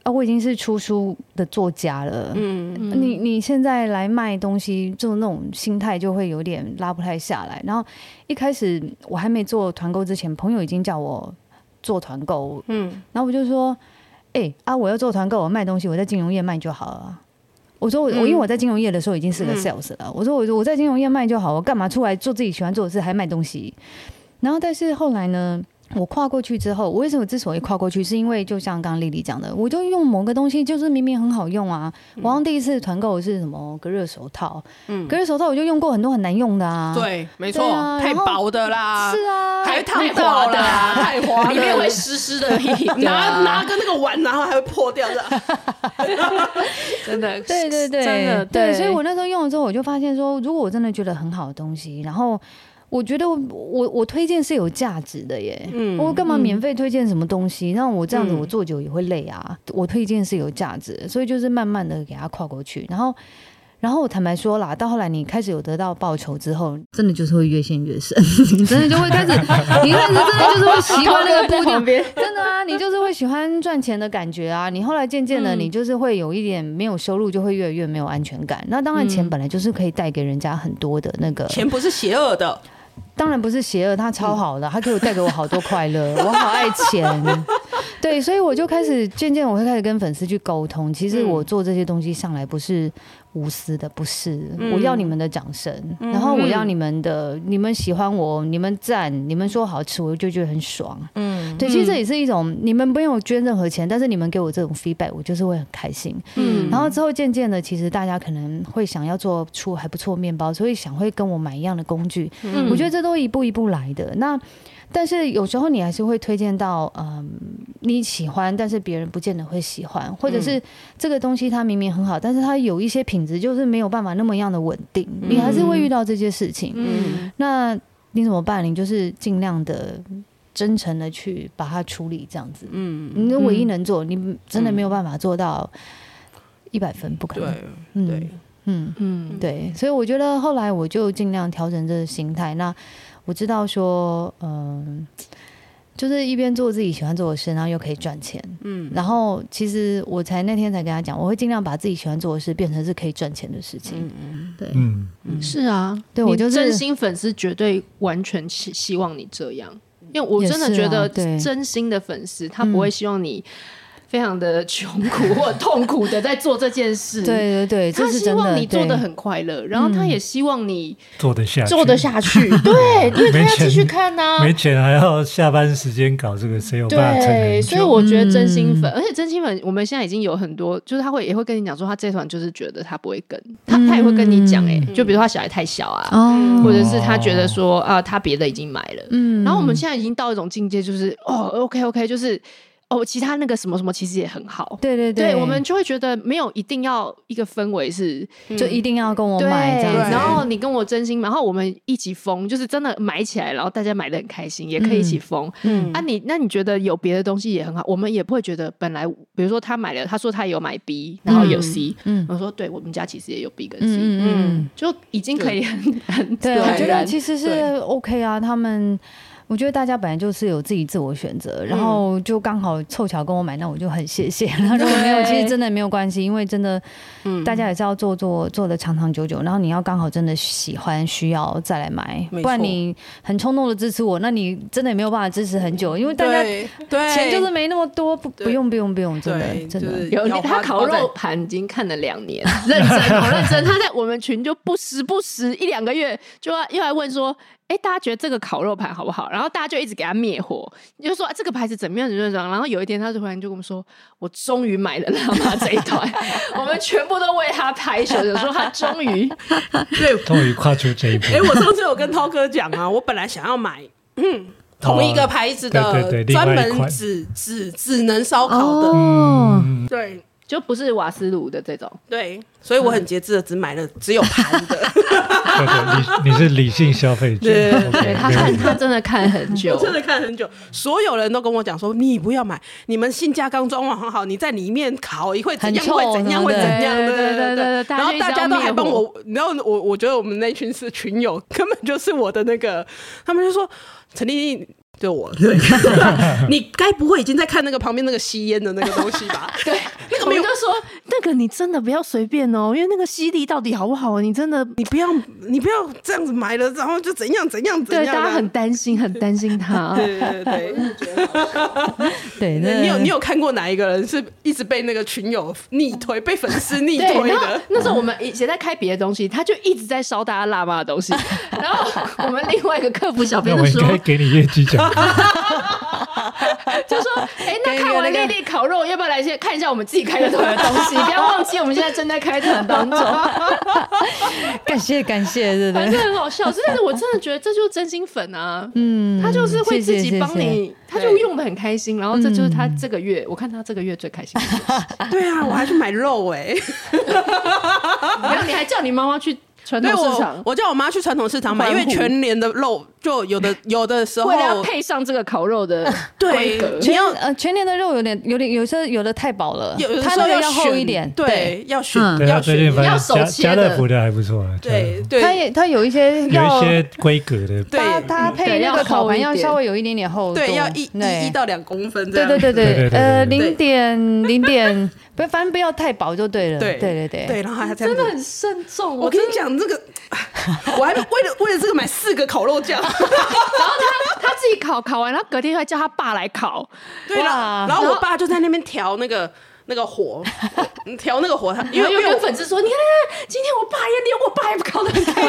啊，我已经是出书的作家了，嗯，你你现在来卖东西，就那种心态就会有点拉不太下来。然后一开始我还没做团购之前，朋友已经叫我做团购，嗯，然后我就说，哎、欸、啊，我要做团购，我卖东西，我在金融业卖就好了。我说我、嗯、我因为我在金融业的时候已经是个 sales 了，嗯、我说我我在金融业卖就好，我干嘛出来做自己喜欢做的事还卖东西？然后但是后来呢？我跨过去之后，我为什么之所以跨过去，是因为就像刚刚丽丽讲的，我就用某个东西，就是明明很好用啊。嗯、我好像第一次团购是什么隔热手套，嗯，隔热手套我就用过很多很难用的啊。 对，没错，啊、太薄的啦， 是啊， 还烫到啦，太滑， 里面会湿湿的， 拿拿个那个碗，然后还会破掉的。 真的， 对对对， 真的对, 对，所以我那时候用了之后，我就发现说，如果我真的觉得很好的东西，然后。我觉得我我我推荐是有价值的耶，嗯、我干嘛免费推荐什么东西？那我这样子我做久也会累啊。嗯、我推荐是有价值的，所以就是慢慢的给它跨过去。然后，然后我坦白说啦，到后来你开始有得到报酬之后，真的就是会越陷越深，你真的就会开始，你开始真的就是会习惯那个步调，真的啊，你就是会喜欢赚钱的感觉啊。你后来渐渐的，你就是会有一点没有收入，就会越来越没有安全感。那当然，钱本来就是可以带给人家很多的那个， 钱不是邪恶的。 当然不是邪恶，他超好的，他给我带给我好多快乐，我好爱钱。对，所以我就开始渐渐我会开始跟粉丝去沟通，其实我做这些东西上来不是无私的，不是，嗯、我要你们的掌声，嗯、然后我要你们的，你们喜欢我，你们赞，你们说好吃，我就觉得很爽。嗯，对，其实这也是一种，你们不用捐任何钱，但是你们给我这种 feedback， 我就是会很开心。嗯，然后之后渐渐的，其实大家可能会想要做出还不错面包，所以想会跟我买一样的工具。嗯，我觉得这都一步一步来的。那但是有时候你还是会推荐到，嗯，你喜欢，但是别人不见得会喜欢，或者是这个东西它明明很好，但是它有一些品质就是没有办法那么样的稳定，嗯、你还是会遇到这些事情。嗯，那你怎么办？你就是尽量的真诚的去把它处理，这样子。嗯，你唯一能做，你真的没有办法做到一百分，不可能。对，嗯、对，嗯嗯，对，所以我觉得后来我就尽量调整这个心态。那我知道说，嗯、呃，就是一边做自己喜欢做的事，然后又可以赚钱。嗯，然后其实我才那天才跟他讲，我会尽量把自己喜欢做的事变成是可以赚钱的事情。嗯嗯，对， 嗯嗯，是啊， 对我就是真心粉丝绝对完全希望你这样，因为我真的觉得真心的粉丝、啊、他不会希望你。非常的穷苦或痛苦的在做这件事， 对对对， 他希望你做得很快乐，然后他也希望你做得下去， 做得下去，对，因为他要继续看啊， 没钱还要下班时间搞这个，谁有办法撑很久？ 所以我觉得真心粉，嗯、而且真心粉，我们现在已经有很多，就是他会也会跟你讲说，他这团就是觉得他不会跟，他他也会跟你讲，哎，就比如说他小孩太小啊，嗯、或者是他觉得说啊，他别的已经买了，嗯，然后我们现在已经到一种境界，就是哦 ，OK OK， 就是。哦，其他那个什么什么其实也很好， 对对 对, 对，我们就会觉得没有一定要一个氛围是、 嗯、就一定要跟我买这样子， 然后你跟我真心买，然后我们一起疯，就是真的买起来，然后大家买得很开心，也可以一起疯。嗯啊你，你那你觉得有别的东西也很好，我们也不会觉得本来，比如说他买了，他说他有买 B， 然后有 C， 嗯，我说对，我们家其实也有 B 跟 C， 嗯, 嗯就已经可以很很对，我觉得其实是 OK 啊，他们。我觉得大家本来就是有自己自我选择，然后就刚好凑巧跟我买，那我就很谢谢。然后如果没有，其实真的没有关系，因为真的，嗯，大家也是要做做做的长长久久。然后你要刚好真的喜欢需要再来买，不然你很冲动的支持我，那你真的也没有办法支持很久，因为大家钱就是没那么多，不不用不用不用，真的真的。 有他烤肉盘已经看了两年，认真好认真，他在我们群就不时不时一两个月就要又来问说。哎，大家觉得这个烤肉盘好不好？然后大家就一直给他灭火，就说、啊、这个牌子怎么样怎么样。然后有一天，他就突然就跟我们说：“我终于买了辣妈这一团。”我们全部都为他拍手，就说他终于对，终于跨出这一步。 哎，我上次有跟涛哥讲啊，我本来想要买嗯同一个牌子的，专门只只只能烧烤的，哦、对。 就不是瓦斯炉的这种， 对，所以我很节制的，只买了只有盘的。 对对，你你是理性消费者， 对对对，他看他真的看很久， 真的看很久。所有人都跟我讲说，你不要买，你们新加钢装潢很好，你在里面烤会怎样会怎样会怎样，对对对对。然后大家都还帮我，然后我我觉得我们那群是群友，根本就是我的那个，他们就说陈丽丽。 就我对，你该不会已经在看那个旁边那个吸烟的那个东西吧？ 对，那个我们就说那个你真的不要随便哦，因为那个吸力到底好不好，你真的你不要你不要这样子买了，然后就怎样怎样怎样。 对，大家很担心，很担心他。 对对对对，对，你有你有看过哪一个人是一直被那个群友逆推，被粉丝逆推的？ 那时候我们以前在开别的东西，他就一直在烧大家辣妈的东西，然后我们另外一个客服小编就说， 我应该给你业绩奖。 就说哎、欸，那看完丽丽烤肉，要不要来先看一下我们自己开的团的东西？不要忘记我们现在正在开团当中。 感谢感谢，对对， 反正很好笑。但是我真的觉得这就是真心粉啊，嗯，他就是会自己帮你，谢谢他就用的很开心，然后这就是他这个月，嗯、我看他这个月最开心的。 对啊，我还去买肉哎、欸， 然后你还叫你妈妈去。传统市场， 我, 我叫我妈去传统市场买，因为全联的肉就有的有的时候为了要配上这个烤肉的规格， 你要呃全联的肉有点有点有时候有的太薄了， 有它那个要厚一点， 对，对要选、 嗯、 要选要手切的， 家乐福的还不错， 对对， 它也它有一些有一些规格的， 对， 它配那个烤盘要稍微有一点点厚度， 对，要一一到两公分这样， 对对对对，呃，零点零点，不反正不要太薄就对了，对对对对对，然后还这样真的很慎重。 我跟你讲这个。我还为了为了这个买四个烤肉酱，然后他他自己烤烤完，然后隔天还叫他爸来烤， 对了，然后我爸就在那边调那个那个火，调那个火，他因为有跟粉丝说，你看今天我爸也连我爸也烤得很开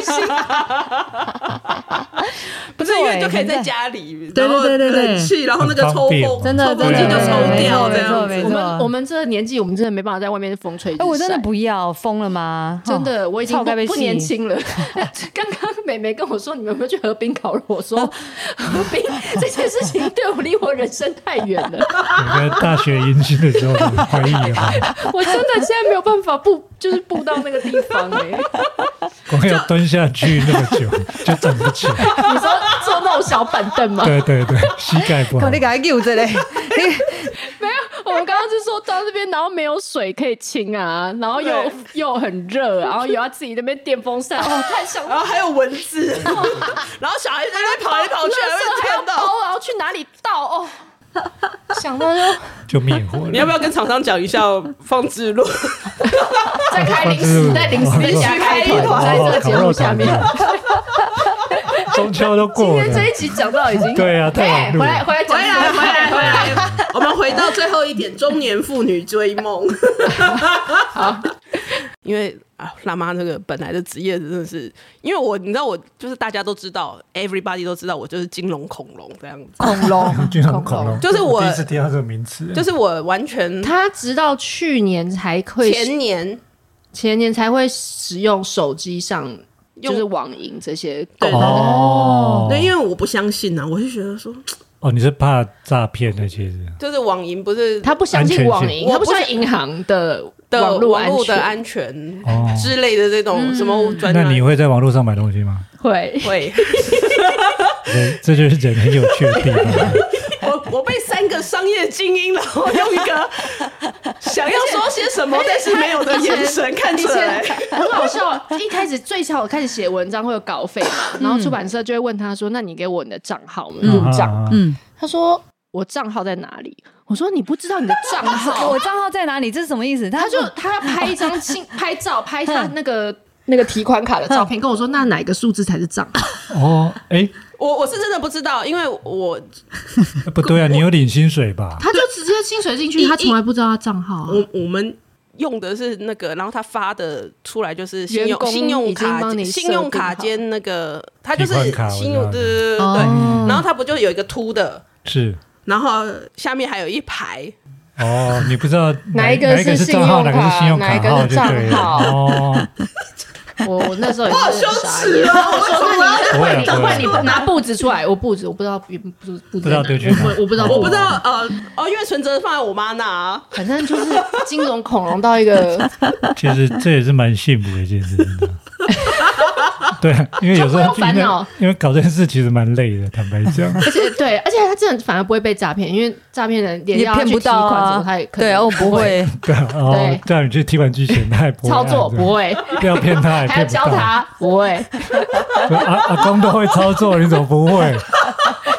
心， 不是因为就可以在家里， 对对对对， 冷气，然后那个抽风， 真的抽风机就抽掉，这样子。 我们我们这个年纪，我们真的没办法在外面风吹日晒。 我真的不要疯了吗？ 真的，我已经不不年轻了。刚刚美眉跟我说，你们有没有去河滨烤肉？我说河滨这件事情对我离我人生太远了。 我在大学迎新的时候很怀疑了， 我真的现在没有办法步，就是步到那个地方哎、欸。 光要蹲下去那么久就站不起来。 你说坐那种小板凳吗？ 对对对，膝盖不好。 你给他扭着嘞。 没有，我们刚刚是说到这边，然后没有水可以清啊，然后又又很热，然后又要自己那边电风扇，哦，太想， 然后还有蚊子，然后小孩在那边跑来跑去，还会看到， 然后去哪里倒哦。想到就就灭火了。 你要不要跟厂商讲一下放置路？ 再开零食，在零食下开一团，在这个节目下面。 中秋都过了， 今天这一集讲到已经对啊，太晚录了。 回来回来回来回来回来，我们回到最后一点，中年妇女追梦。好，因为啊，辣妈那个本来的职业真的是，因为我你知道我就是大家都知道 ，everybody 都知道我就是金融恐龙这样子。 恐龙， 金融恐龙， 就是我第一次听到这个名词， 就是我完全他直到去年才会前年前年才会使用手机上。就是网银这些功能哦，对，因为我不相信啊，我就觉得说， 哦，你是怕诈骗那些是？ 就是网银不是他不相信网银，他不相信银行的的网络网络的安全之类的这种什么专。 那你会在网络上买东西吗？ 会会， 这就是人很有趣的地方。 我我被三个商业精英，然后用一个想要说些什么但是没有的眼神看出来， 很好笑。一开始最早开始写文章会有稿费嘛，然后出版社就会问他说：“那你给我你的账号入账。”嗯，他说：“我账号在哪里？”我说：“你不知道你的账号？ 我账号在哪里？这是什么意思？” 他就他要拍一张拍照，拍他那个那个提款卡的照片，跟我说：“那哪个数字才是账号？” 哦，哎。 我我是真的不知道，因为我不对啊，你有领薪水吧？ 他就直接薪水进去，他从来不知道他账号、啊。 我我们用的是那个，然后他发的出来就是信用信用卡信用卡兼那个，他就是信用对对对对，哦、然后他不就有一个凸的， 是， 然后下面还有一排。 哦，你不知道哪一个是信用卡， 哪个是信用卡号就对了。 哦。我我那时候也是羞耻啊！ 我说那你那你等会你拿簿子出来，我簿子我不知道不不知道对去哪， 我不知道我不知道呃哦，因为存折放在我妈那， 反正就是金融恐龙到一个， 其实这也是蛮幸福的一件事情。对，因为有时候烦恼， 因为搞这件事其实蛮累的，坦白讲。 而且对，而且他真的反而不会被诈骗，因为诈骗人也骗不到啊。对啊，我不会。 对啊，哦，叫你去提款机前，他也不会操作，不会。 不要骗他，也还要教他，不会。 阿阿公都会操作，你怎么不会？ 老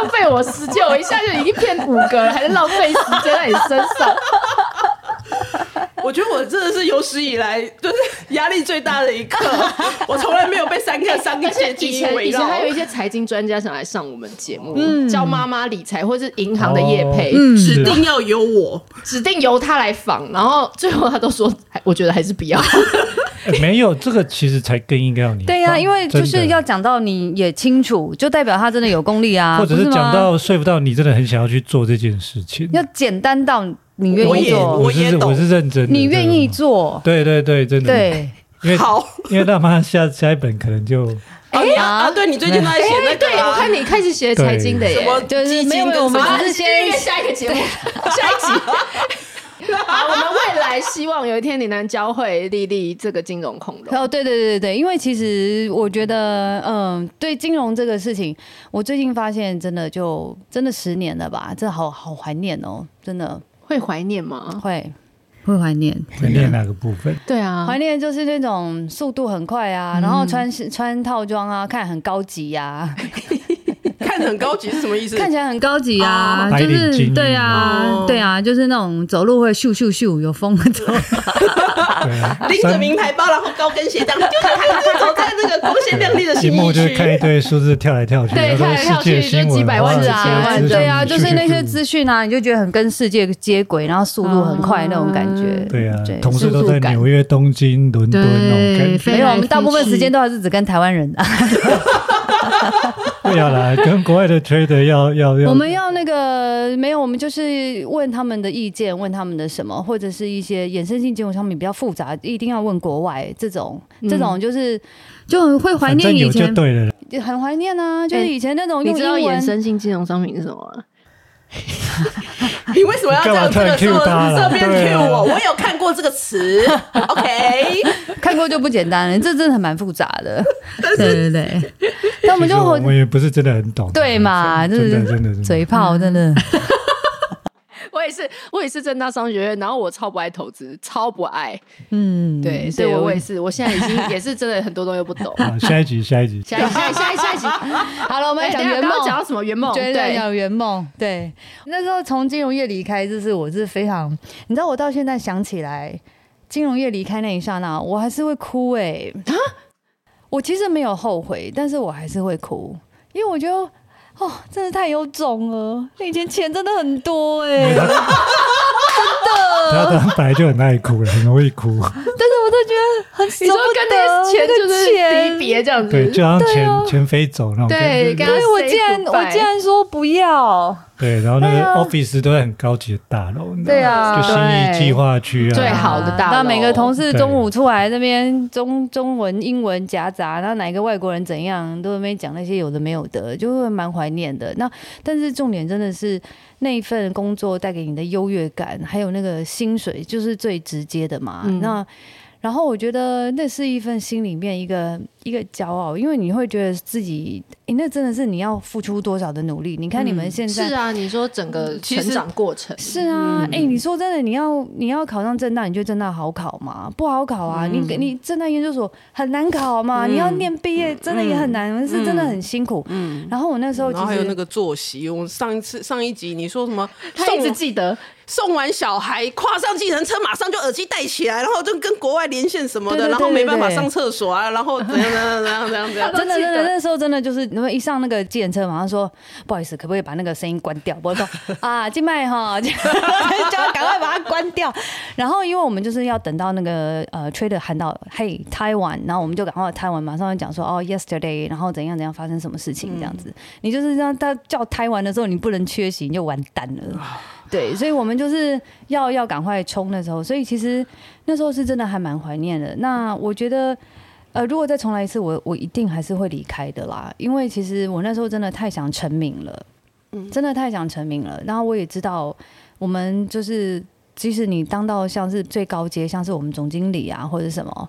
浪费我时间，我一下就已经骗五个了，还在浪费时间在你身上。 我觉得我真的是有史以来就是压力最大的一刻，我从来没有被三个商界精英围绕。 以前还有一些财经专家想来上我们节目，嗯、教妈妈理财或是银行的业配， 哦嗯、指定要由我， 指定由他来访，然后最后他都说，我觉得还是不要。 欸、没有这个，其实才更应该要你。 对呀、啊，因为就是要讲到你也清楚，就代表他真的有功力啊， 或者是讲到说服到你真的很想要去做这件事情， 要简单到你愿意做。 我也我是认真的， 你愿意做。 对对对，真的。 对， 因为好， 因为大妈下下一本可能就。 哎、欸、呀啊！对你最近都在写那个、啊欸， 对我看你开始写财经的耶， 什么就是没有，我们只是先下一个节目，下一集。好，我们未来希望有一天你能教会丽丽这个金融恐龙。 哦，对对对对，因为其实我觉得，嗯，对金融这个事情，我最近发现真的就真的十年了吧，真的好好怀念哦，真的会怀念吗？ 会。会怀念， 怀念哪个部分？ 对啊， 怀念就是那种速度很快啊，嗯、然后穿穿套装啊，看很高级呀、啊。 看很高级是什么意思？ 看起来很高级啊， 哦、 就是对啊，哦、对啊，就是那种走路会咻咻咻有风的走， 拎着名牌包，然后高跟鞋这样，就走在那个光鲜亮丽的新义区。 一幕就是看一堆数字跳来跳去， 对，跳来跳去就几百万、几千万， 对啊，就是那些资讯啊，你就觉得很跟世界接轨，然后速度很快那种感觉。 对啊，同事都在纽约、东京、伦敦那种感觉。 没有，我们大部分时间都还是只跟台湾人啊。 不要啦，跟国外的 trader 要要要。 我们要那个没有，我们就是问他们的意见，问他们的什么，或者是一些衍生性金融商品比较复杂，一定要问国外这种，嗯、这种就是就很会怀念以前， 就对了， 很怀念啊，就是以前那种用英文。 你知道衍生性金融商品是什么吗？ 你为什么要这样这个说侧面 Q 我？我有看过这个词 ，OK， 看过就不简单了，这真的很蛮复杂的。对对对，但我们就我们也不是真的很懂， 对嘛？ 真的真的嘴炮真的。 我也是，我也是政大商学院，然后我超不爱投资，超不爱， 嗯， 对，所以我也是，我现在已经也是真的很多东西不懂。 好，下一集，下一集， 下一集，下一下一下一集。 好了，我们来讲圆梦， 讲到什么圆梦？ 对，讲圆梦。对，那时候从金融业离开，就是我是非常，你知道，我到现在想起来，金融业离开那一刹那，我还是会哭哎、欸。啊，我其实没有后悔，但是我还是会哭，因为我觉得。哦，真的太有种了！以前钱真的很多哎、欸，真的。 他他本来就很爱哭了，很容易哭。 但是我都觉得很舍不得， 跟那钱就是离别这样子， 对，就像钱、啊、钱飞走那种感觉。 对， 对，我竟然我竟然说不要。 对，然后那个 office 都在很高级的大楼， 对啊， 就信义计划区啊， 最好的大楼。 那每个同事中午出来那边中中文、英文夹杂，然后哪一个外国人怎样，都在那边讲那些有的没有的，就会蛮怀念的。那但是重点真的是那一份工作带给你的优越感，还有那个薪水，就是最直接的嘛。嗯、那然后我觉得那是一份心里面一个一个骄傲，因为你会觉得自己，欸、那真的是你要付出多少的努力。你看你们现在、 嗯、是啊，你说整个成长过程是啊，哎、嗯欸，你说真的，你要你要考上政大，你觉得政大好考吗？不好考啊！嗯、你你政大研究所很难考嘛，嗯、你要念毕业真的也很难，嗯、是真的很辛苦。嗯，然后我那时候其实然后还有那个作息，我上一次上一集你说什么？ 他一直记得。 送完小孩跨上计程车，马上就耳机戴起来，然后就跟国外连线什么的，对对对对对，然后没办法上厕所啊，然后怎样怎样怎样怎样怎样， 真的真的那时候真的就是你们一上那个计程车，马上说不好意思，可不可以把那个声音关掉？我说啊，静脉哈，就要赶快把它关掉。然后因为我们就是要等到那个呃 trader 喊到 Hey Taiwan， 然后我们就赶快台湾马上讲说哦 yesterday， 然后怎样怎样发生什么事情这样子。嗯、你就是让他叫台湾的时候，你不能缺席，你就完蛋了。对，所以我们就是要要赶快冲那时候，所以其实那时候是真的还蛮怀念的。那我觉得，呃，如果再重来一次，我我一定还是会离开的啦，因为其实我那时候真的太想成名了，嗯，真的太想成名了。然后我也知道，我们就是即使你当到像是最高阶，像是我们总经理啊或者什么，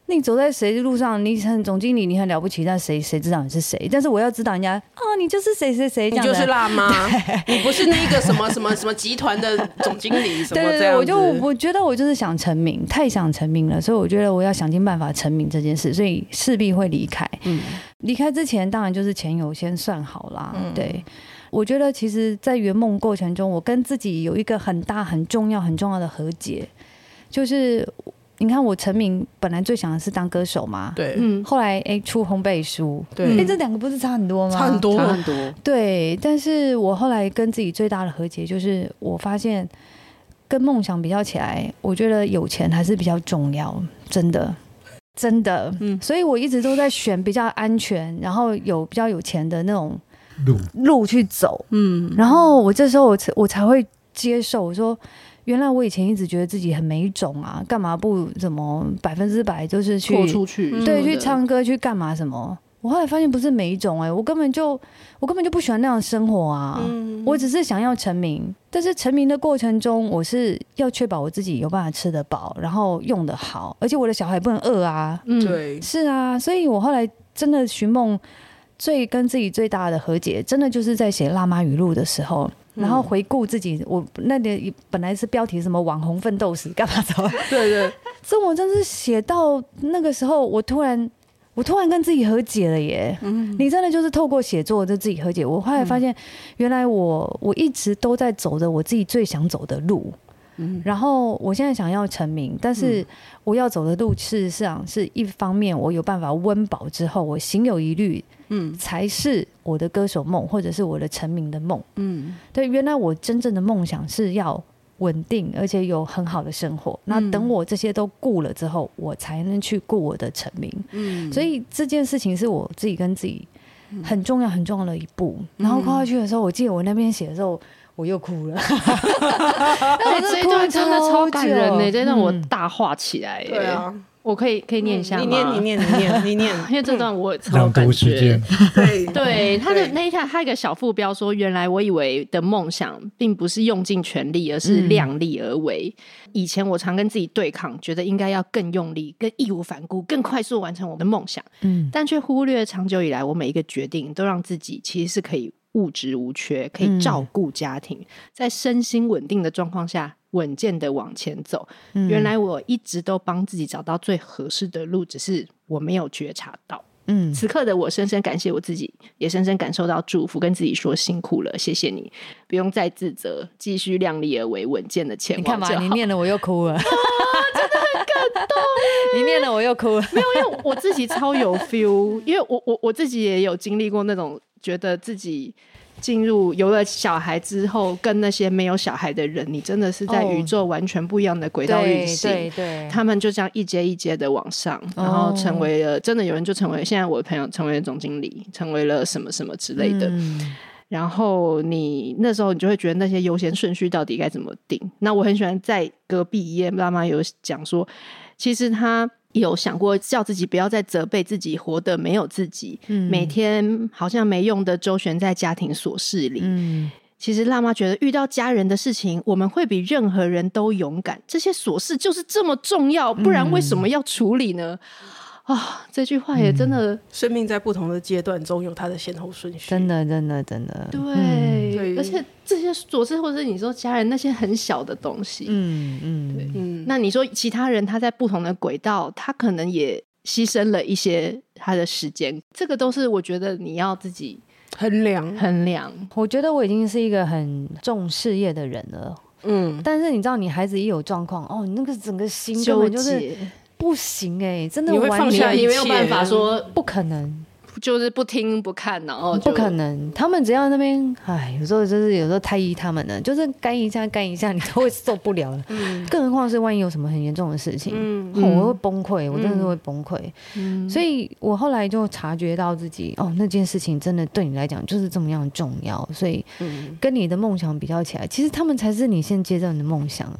你走在谁的路上，你很总经理，你很了不起，但谁谁知道你是谁？但是我要知道人家哦，你就是谁谁谁， 你就是辣妈，你不是那个什么什么什么集团的总经理什么这样子。对对对， 我就我觉得我就是想成名，太想成名了，所以我觉得我要想尽办法成名这件事，所以势必会离开。嗯，离开之前当然就是钱有先算好啦。嗯，对。我觉得其实，在圆梦过程中，我跟自己有一个很大、很重要、很重要的和解，就是你看我成名本来最想的是当歌手嘛， 对， 嗯，后来哎出烘焙书， 对， 哎这两个不是差很多吗？ 差很多， 差很多。 对，但是我后来跟自己最大的和解就是，我发现跟梦想比较起来，我觉得有钱还是比较重要，真的。真的，嗯，所以我一直都在选比较安全，然后有比较有钱的那种路路去走，嗯，然后我这时候我我才会接受，我说原来我以前一直觉得自己很没种啊，干嘛不怎么百分之百就是去豁出去， 对，去唱歌去干嘛什么？我后来发现不是没种哎、欸，我根本就我根本就不喜欢那样的生活啊，嗯、我只是想要成名，但是成名的过程中，我是要确保我自己有办法吃得饱，然后用得好，而且我的小孩不能饿啊， 嗯，对， 是啊，所以我后来真的寻梦最跟自己最大的和解，真的就是在写辣妈语录的时候。然后回顾自己，我那里本来是标题什么网红奋斗史干嘛的， 对对， 这我真是写到那个时候，我突然我突然跟自己和解了耶！嗯，你真的就是透过写作就自己和解。我后来发现，原来我我一直都在走着我自己最想走的路。嗯，然后我现在想要成名，但是我要走的路事实上是一方面，我有办法温饱之后，我行有余力，嗯，才是我的歌手梦，或者是我的成名的梦。嗯，对，原来我真正的梦想是要稳定，而且有很好的生活。那等我这些都顾了之后，我才能去顾我的成名。嗯，所以这件事情是我自己跟自己很重要、很重要的一步。然后跨过去的时候，我记得我那边写的时候。我又哭了， 哎，这一段真的超感人呢，这段我大画起来。 对啊， 我可以可以念一下吗？ 你念，你念，你念，你念， 因为这段我超感觉。 对对，他的那一段，他一个小副标说：“原来我以为的梦想，并不是用尽全力，而是量力而为。以前我常跟自己对抗，觉得应该要更用力、更义无反顾、更快速完成我的梦想，嗯，但却忽略长久以来我每一个决定都让自己其实是可以。”物质无缺，可以照顾家庭，嗯、在身心稳定的状况下，稳健的往前走。嗯、原来我一直都帮自己找到最合适的路，只是我没有觉察到。嗯，此刻的我深深感谢我自己，也深深感受到祝福，跟自己说辛苦了，谢谢你，不用再自责，继续量力而为，稳健的前往就好。 你看嘛，你念了我又哭了，哦、 真的很感动。 你念了我又哭了， 没有，因为我自己超有 feel， 因为我我我自己也有经历过那种。觉得自己进入有了小孩之后，跟那些没有小孩的人，你真的是在宇宙完全不一样的轨道运行。 对 对, 对， 他们就这样一阶一阶的往上，然后成为了、哦、真的有人就成为现在我的朋友成为了总经理，成为了什么什么之类的。嗯、然后你那时候你就会觉得那些优先顺序到底该怎么定？那我很喜欢在隔壁一页妈妈有讲说，其实他。有想过叫自己不要再责备自己活得没有自己、嗯、每天好像没用的周旋在家庭琐事里、嗯、其实辣妈觉得遇到家人的事情我们会比任何人都勇敢，这些琐事就是这么重要，不然为什么要处理呢？啊、哦，这句话也真的、嗯， 生命在不同的阶段中有它的先后顺序， 真的，真的，真的， 对，嗯、对，而且这些琐事，或者是你说家人那些很小的东西，嗯嗯，对，嗯，那你说其他人他在不同的轨道，他可能也牺牲了一些他的时间，这个都是我觉得你要自己衡量衡量。 我觉得我已经是一个很重事业的人了，嗯，但是你知道，你孩子一有状况，哦，你那个整个心根本就是。不行哎、欸，真的你会放下一切， 你没有办法说不可能， 就是不听不看，然后不可能。他们只要那边，哎，有时候就是有时候太依他们了，就是干一下干一下，你都会受不了了。嗯，更何况是万一有什么很严重的事情，嗯，哦、我会崩溃，我真的是会崩溃。嗯，所以我后来就察觉到自己，哦，那件事情真的对你来讲就是这么样重要，所以跟你的梦想比较起来，其实他们才是你现阶段的梦想啊。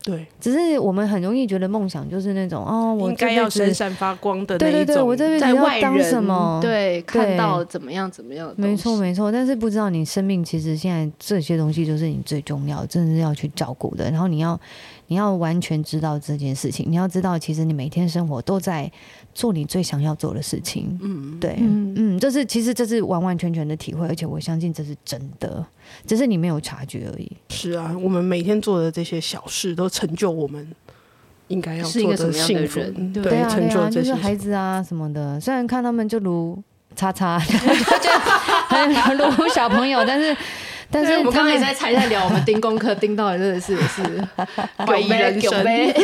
对， 只是我们很容易觉得梦想就是那种哦，我应该要闪闪发光的那一种。 对对对，我这辈子要当什么？ 对，看到怎么样怎么样的东西。 没错没错，但是不知道你生命其实现在这些东西就是你最重要，真的是要去照顾的。然后你要你要完全知道这件事情，你要知道其实你每天生活都在做你最想要做的事情。嗯，对，嗯嗯，这是其实这是完完全全的体会，而且我相信这是真的，只是你没有察觉而已。 是啊，我们每天做的这些小事都成就我们应该要做的幸福， 对， 对啊， 成就这些就是孩子啊什么的。虽然看他们就如叉叉，就很如小朋友，但是。但是我们刚刚也在才在聊，我们盯功课盯到的真的是也是怀疑人生，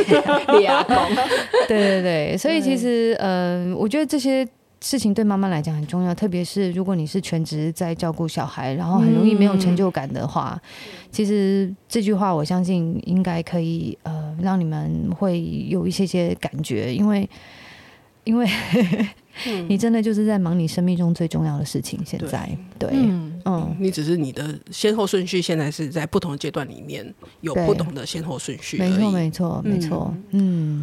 对对对，所以其实呃，我觉得这些事情对妈妈来讲很重要，特别是如果你是全职在照顾小孩，然后很容易没有成就感的话，嗯、其实这句话我相信应该可以呃让你们会有一些些感觉，因为因为。嗯、你真的就是在忙你生命中最重要的事情。现在，对，对嗯嗯，你只是你的先后顺序，现在是在不同的阶段里面有不同的先后顺序而已。 没错，没错，没错，嗯，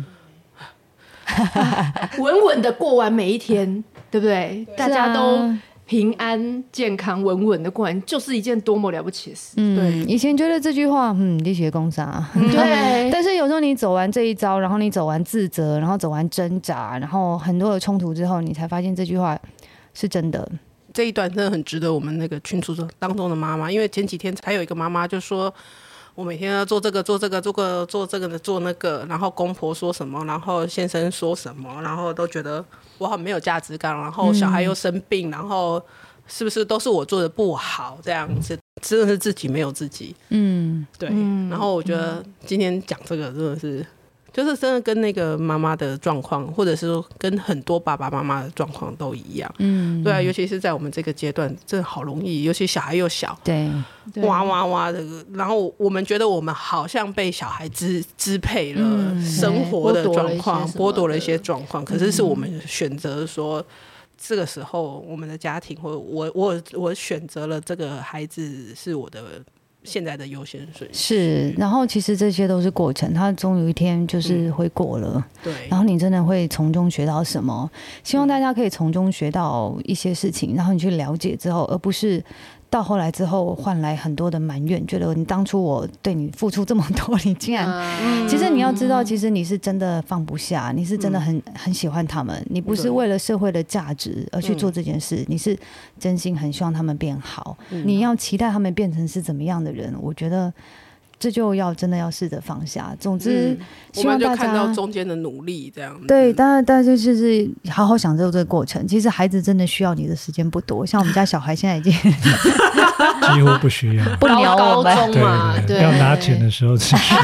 稳稳的过完每一天，对不对？ 对大家都平安、健康、稳稳的过完，就是一件多么了不起的事。 嗯，对。以前觉得这句话，嗯，你学工伤， 对。 但是有时候你走完这一招，然后你走完自责，然后走完挣扎，然后很多的冲突之后，你才发现这句话是真的。 这一段真的很值得我们那个群组当中的妈妈，因为前几天还有一个妈妈就说，我每天要做这个做这个做个做这个的做那个，然后公婆说什么，然后先生说什么，然后都觉得我很没有价值感，然后小孩又生病，然后是不是都是我做的不好这样子，真的是自己没有自己。嗯，对。嗯、然后我觉得今天讲这个真的是。就是真的跟那个妈妈的状况，或者是说跟很多爸爸妈妈的状况都一样。嗯，对啊，尤其是在我们这个阶段，真的好容易，尤其小孩又小， 对， 哇哇哇的。然后我们觉得我们好像被小孩支支配了生活的状况，剥夺了一些状况。可是是我们选择说，这个时候我们的家庭，或者我我我选择了这个孩子是我的。现在的优先顺序是，然后其实这些都是过程，它终有一天就是会过了、嗯， 对。 然后你真的会从中学到什么？希望大家可以从中学到一些事情，然后你去了解之后，而不是到后来之后换来很多的埋怨，觉得你当初我对你付出这么多，你竟然……嗯、其实你要知道，其实你是真的放不下，你是真的很、嗯、很喜欢他们，你不是为了社会的价值而去做这件事，嗯、你是真心很希望他们变好，嗯、你要期待他们变成是怎么样的人，我觉得。这就要真的要试着放下。总之，嗯、希望大家我们就看到中间的努力，这样子。 对，当然，大家就是好好享受这个过程。其实孩子真的需要你的时间不多，像我们家小孩现在已经几乎不需要， 不鸟我们。 高中嘛， 对对对，要拿钱的时候才需要。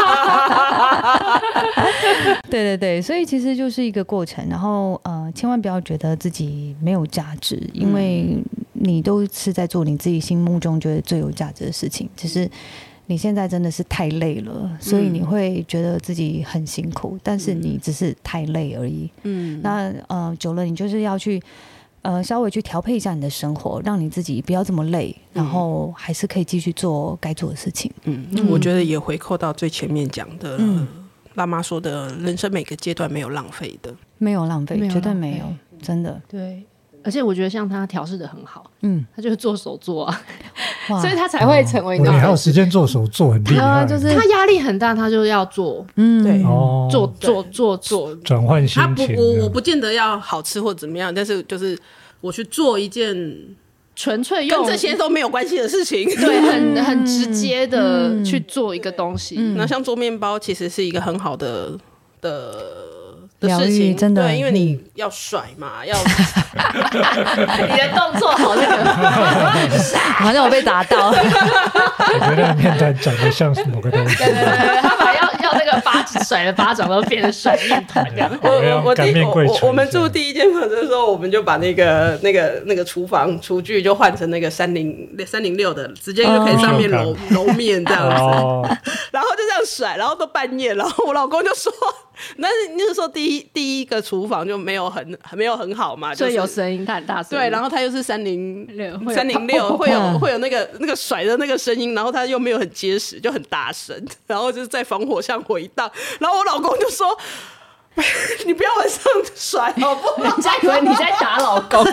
对对对，所以其实就是一个过程。然后呃，千万不要觉得自己没有价值，因为你都是在做你自己心目中觉得最有价值的事情，只是。你现在真的是太累了，所以你会觉得自己很辛苦，嗯、但是你只是太累而已。嗯，那呃久了，你就是要去呃稍微去调配一下你的生活，让你自己不要这么累，然后还是可以继续做该做的事情。 嗯，嗯我觉得也回扣到最前面讲的，嗯、辣妈说的，人生每个阶段没有浪费的， 没有浪费，绝对没有，真的。 对。而且我觉得像他调试的很好，嗯，他就是做手作啊，所以他才会成为。 你还有时间做手作，很厉害。 就是他压力很大，他就要做，嗯，对，哦、做做做做， 转换心情。 他不，我我不见得要好吃或怎么样，但是就是我去做一件纯粹用跟这些都没有关系的事情， 对，很很直接的去做一个东西。 那、嗯、像做面包，其实是一个很好的的。的事情真的， 对，因为你要甩嘛，要你的动作好那个， 好像我被打到。 我觉得面团长得像某个东西。 对对对，他把要要那个巴甩了巴掌都变成甩面团这样。 我我我第我我我们住第一间房子的时候，我们就把那个那个那个厨房厨具就换成那个三零三零六的，直接就可以上面揉揉面这样子，哦、然后就这样甩，然后都半夜，然后我老公就说。但是那个时候第一第一个厨房就没有很没有很好嘛， 所以有声音，它很大声。 对，然后它又是三零六，三零六会有会有那个那个甩的那个声音，然后它又没有很结实，就很大声，然后就是在防火巷回荡。然后我老公就说：“你不要晚上甩好不好？” 人家以为你在打老公。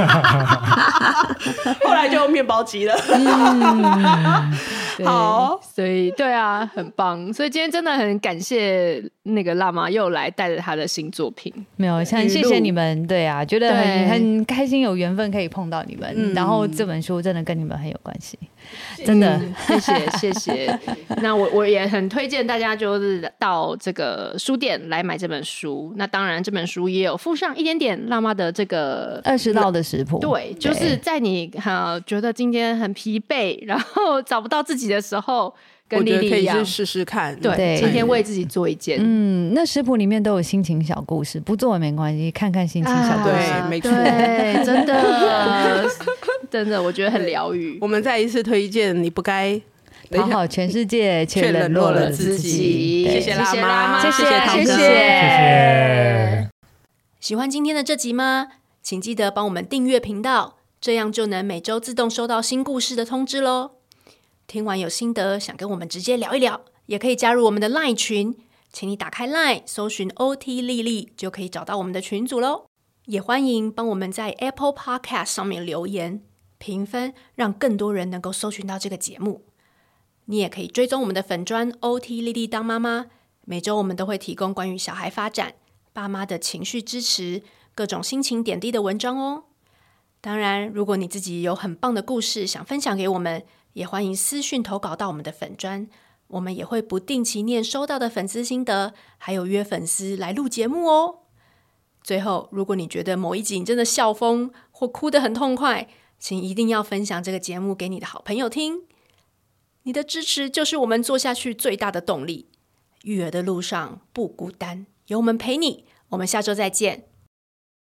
后来就用面包机了。 嗯， 好， 所以对啊，很棒。所以今天真的很感谢那个辣妈又来带着她的新作品。 没有，很谢谢你们，对啊，觉得很很开心，有缘分可以碰到你们。嗯、然后这本书真的跟你们很有关系，真的， 嗯、谢谢谢谢。那我我也很推荐大家就是到这个书店来买这本书。那当然，这本书也有附上一点点辣妈的这个二十道的食谱。 对，就是在你呃觉得今天很疲惫，然后找不到自己的时候，跟莉莉一样可以去试试看。 对，对今天为自己做一件。 嗯，那食谱里面都有心情小故事，不做也没关系，看看心情小故事。 啊、对，没错， 对，真的，真的，我觉得很疗愈。 我们再一次推荐，你不该。 讨好全世界，却冷落了自己。 谢谢辣妈， 谢谢唐哥， 谢谢。 谢谢。 喜欢今天的这集吗？请记得帮我们订阅频道，这样就能每周自动收到新故事的通知咯。听完有心得，想跟我们直接聊一聊，也可以加入我们的 LINE 群，请你打开 LINE 搜寻 O T 莉莉，就可以找到我们的群组咯。也欢迎帮我们在 Apple Podcast 上面留言评分，让更多人能够搜寻到这个节目。你也可以追踪我们的粉专 O T 莉莉当妈妈，每周我们都会提供关于小孩发展、爸妈的情绪支持、各种心情点滴的文章哦。当然，如果你自己有很棒的故事想分享给我们，也欢迎私讯投稿到我们的粉专，我们也会不定期念收到的粉丝心得，还有约粉丝来录节目哦。最后，如果你觉得某一集你真的笑疯或哭得很痛快，请一定要分享这个节目给你的好朋友听。你的支持就是我们做下去最大的动力。育儿的路上不孤单，有我们陪你。我们下周再见。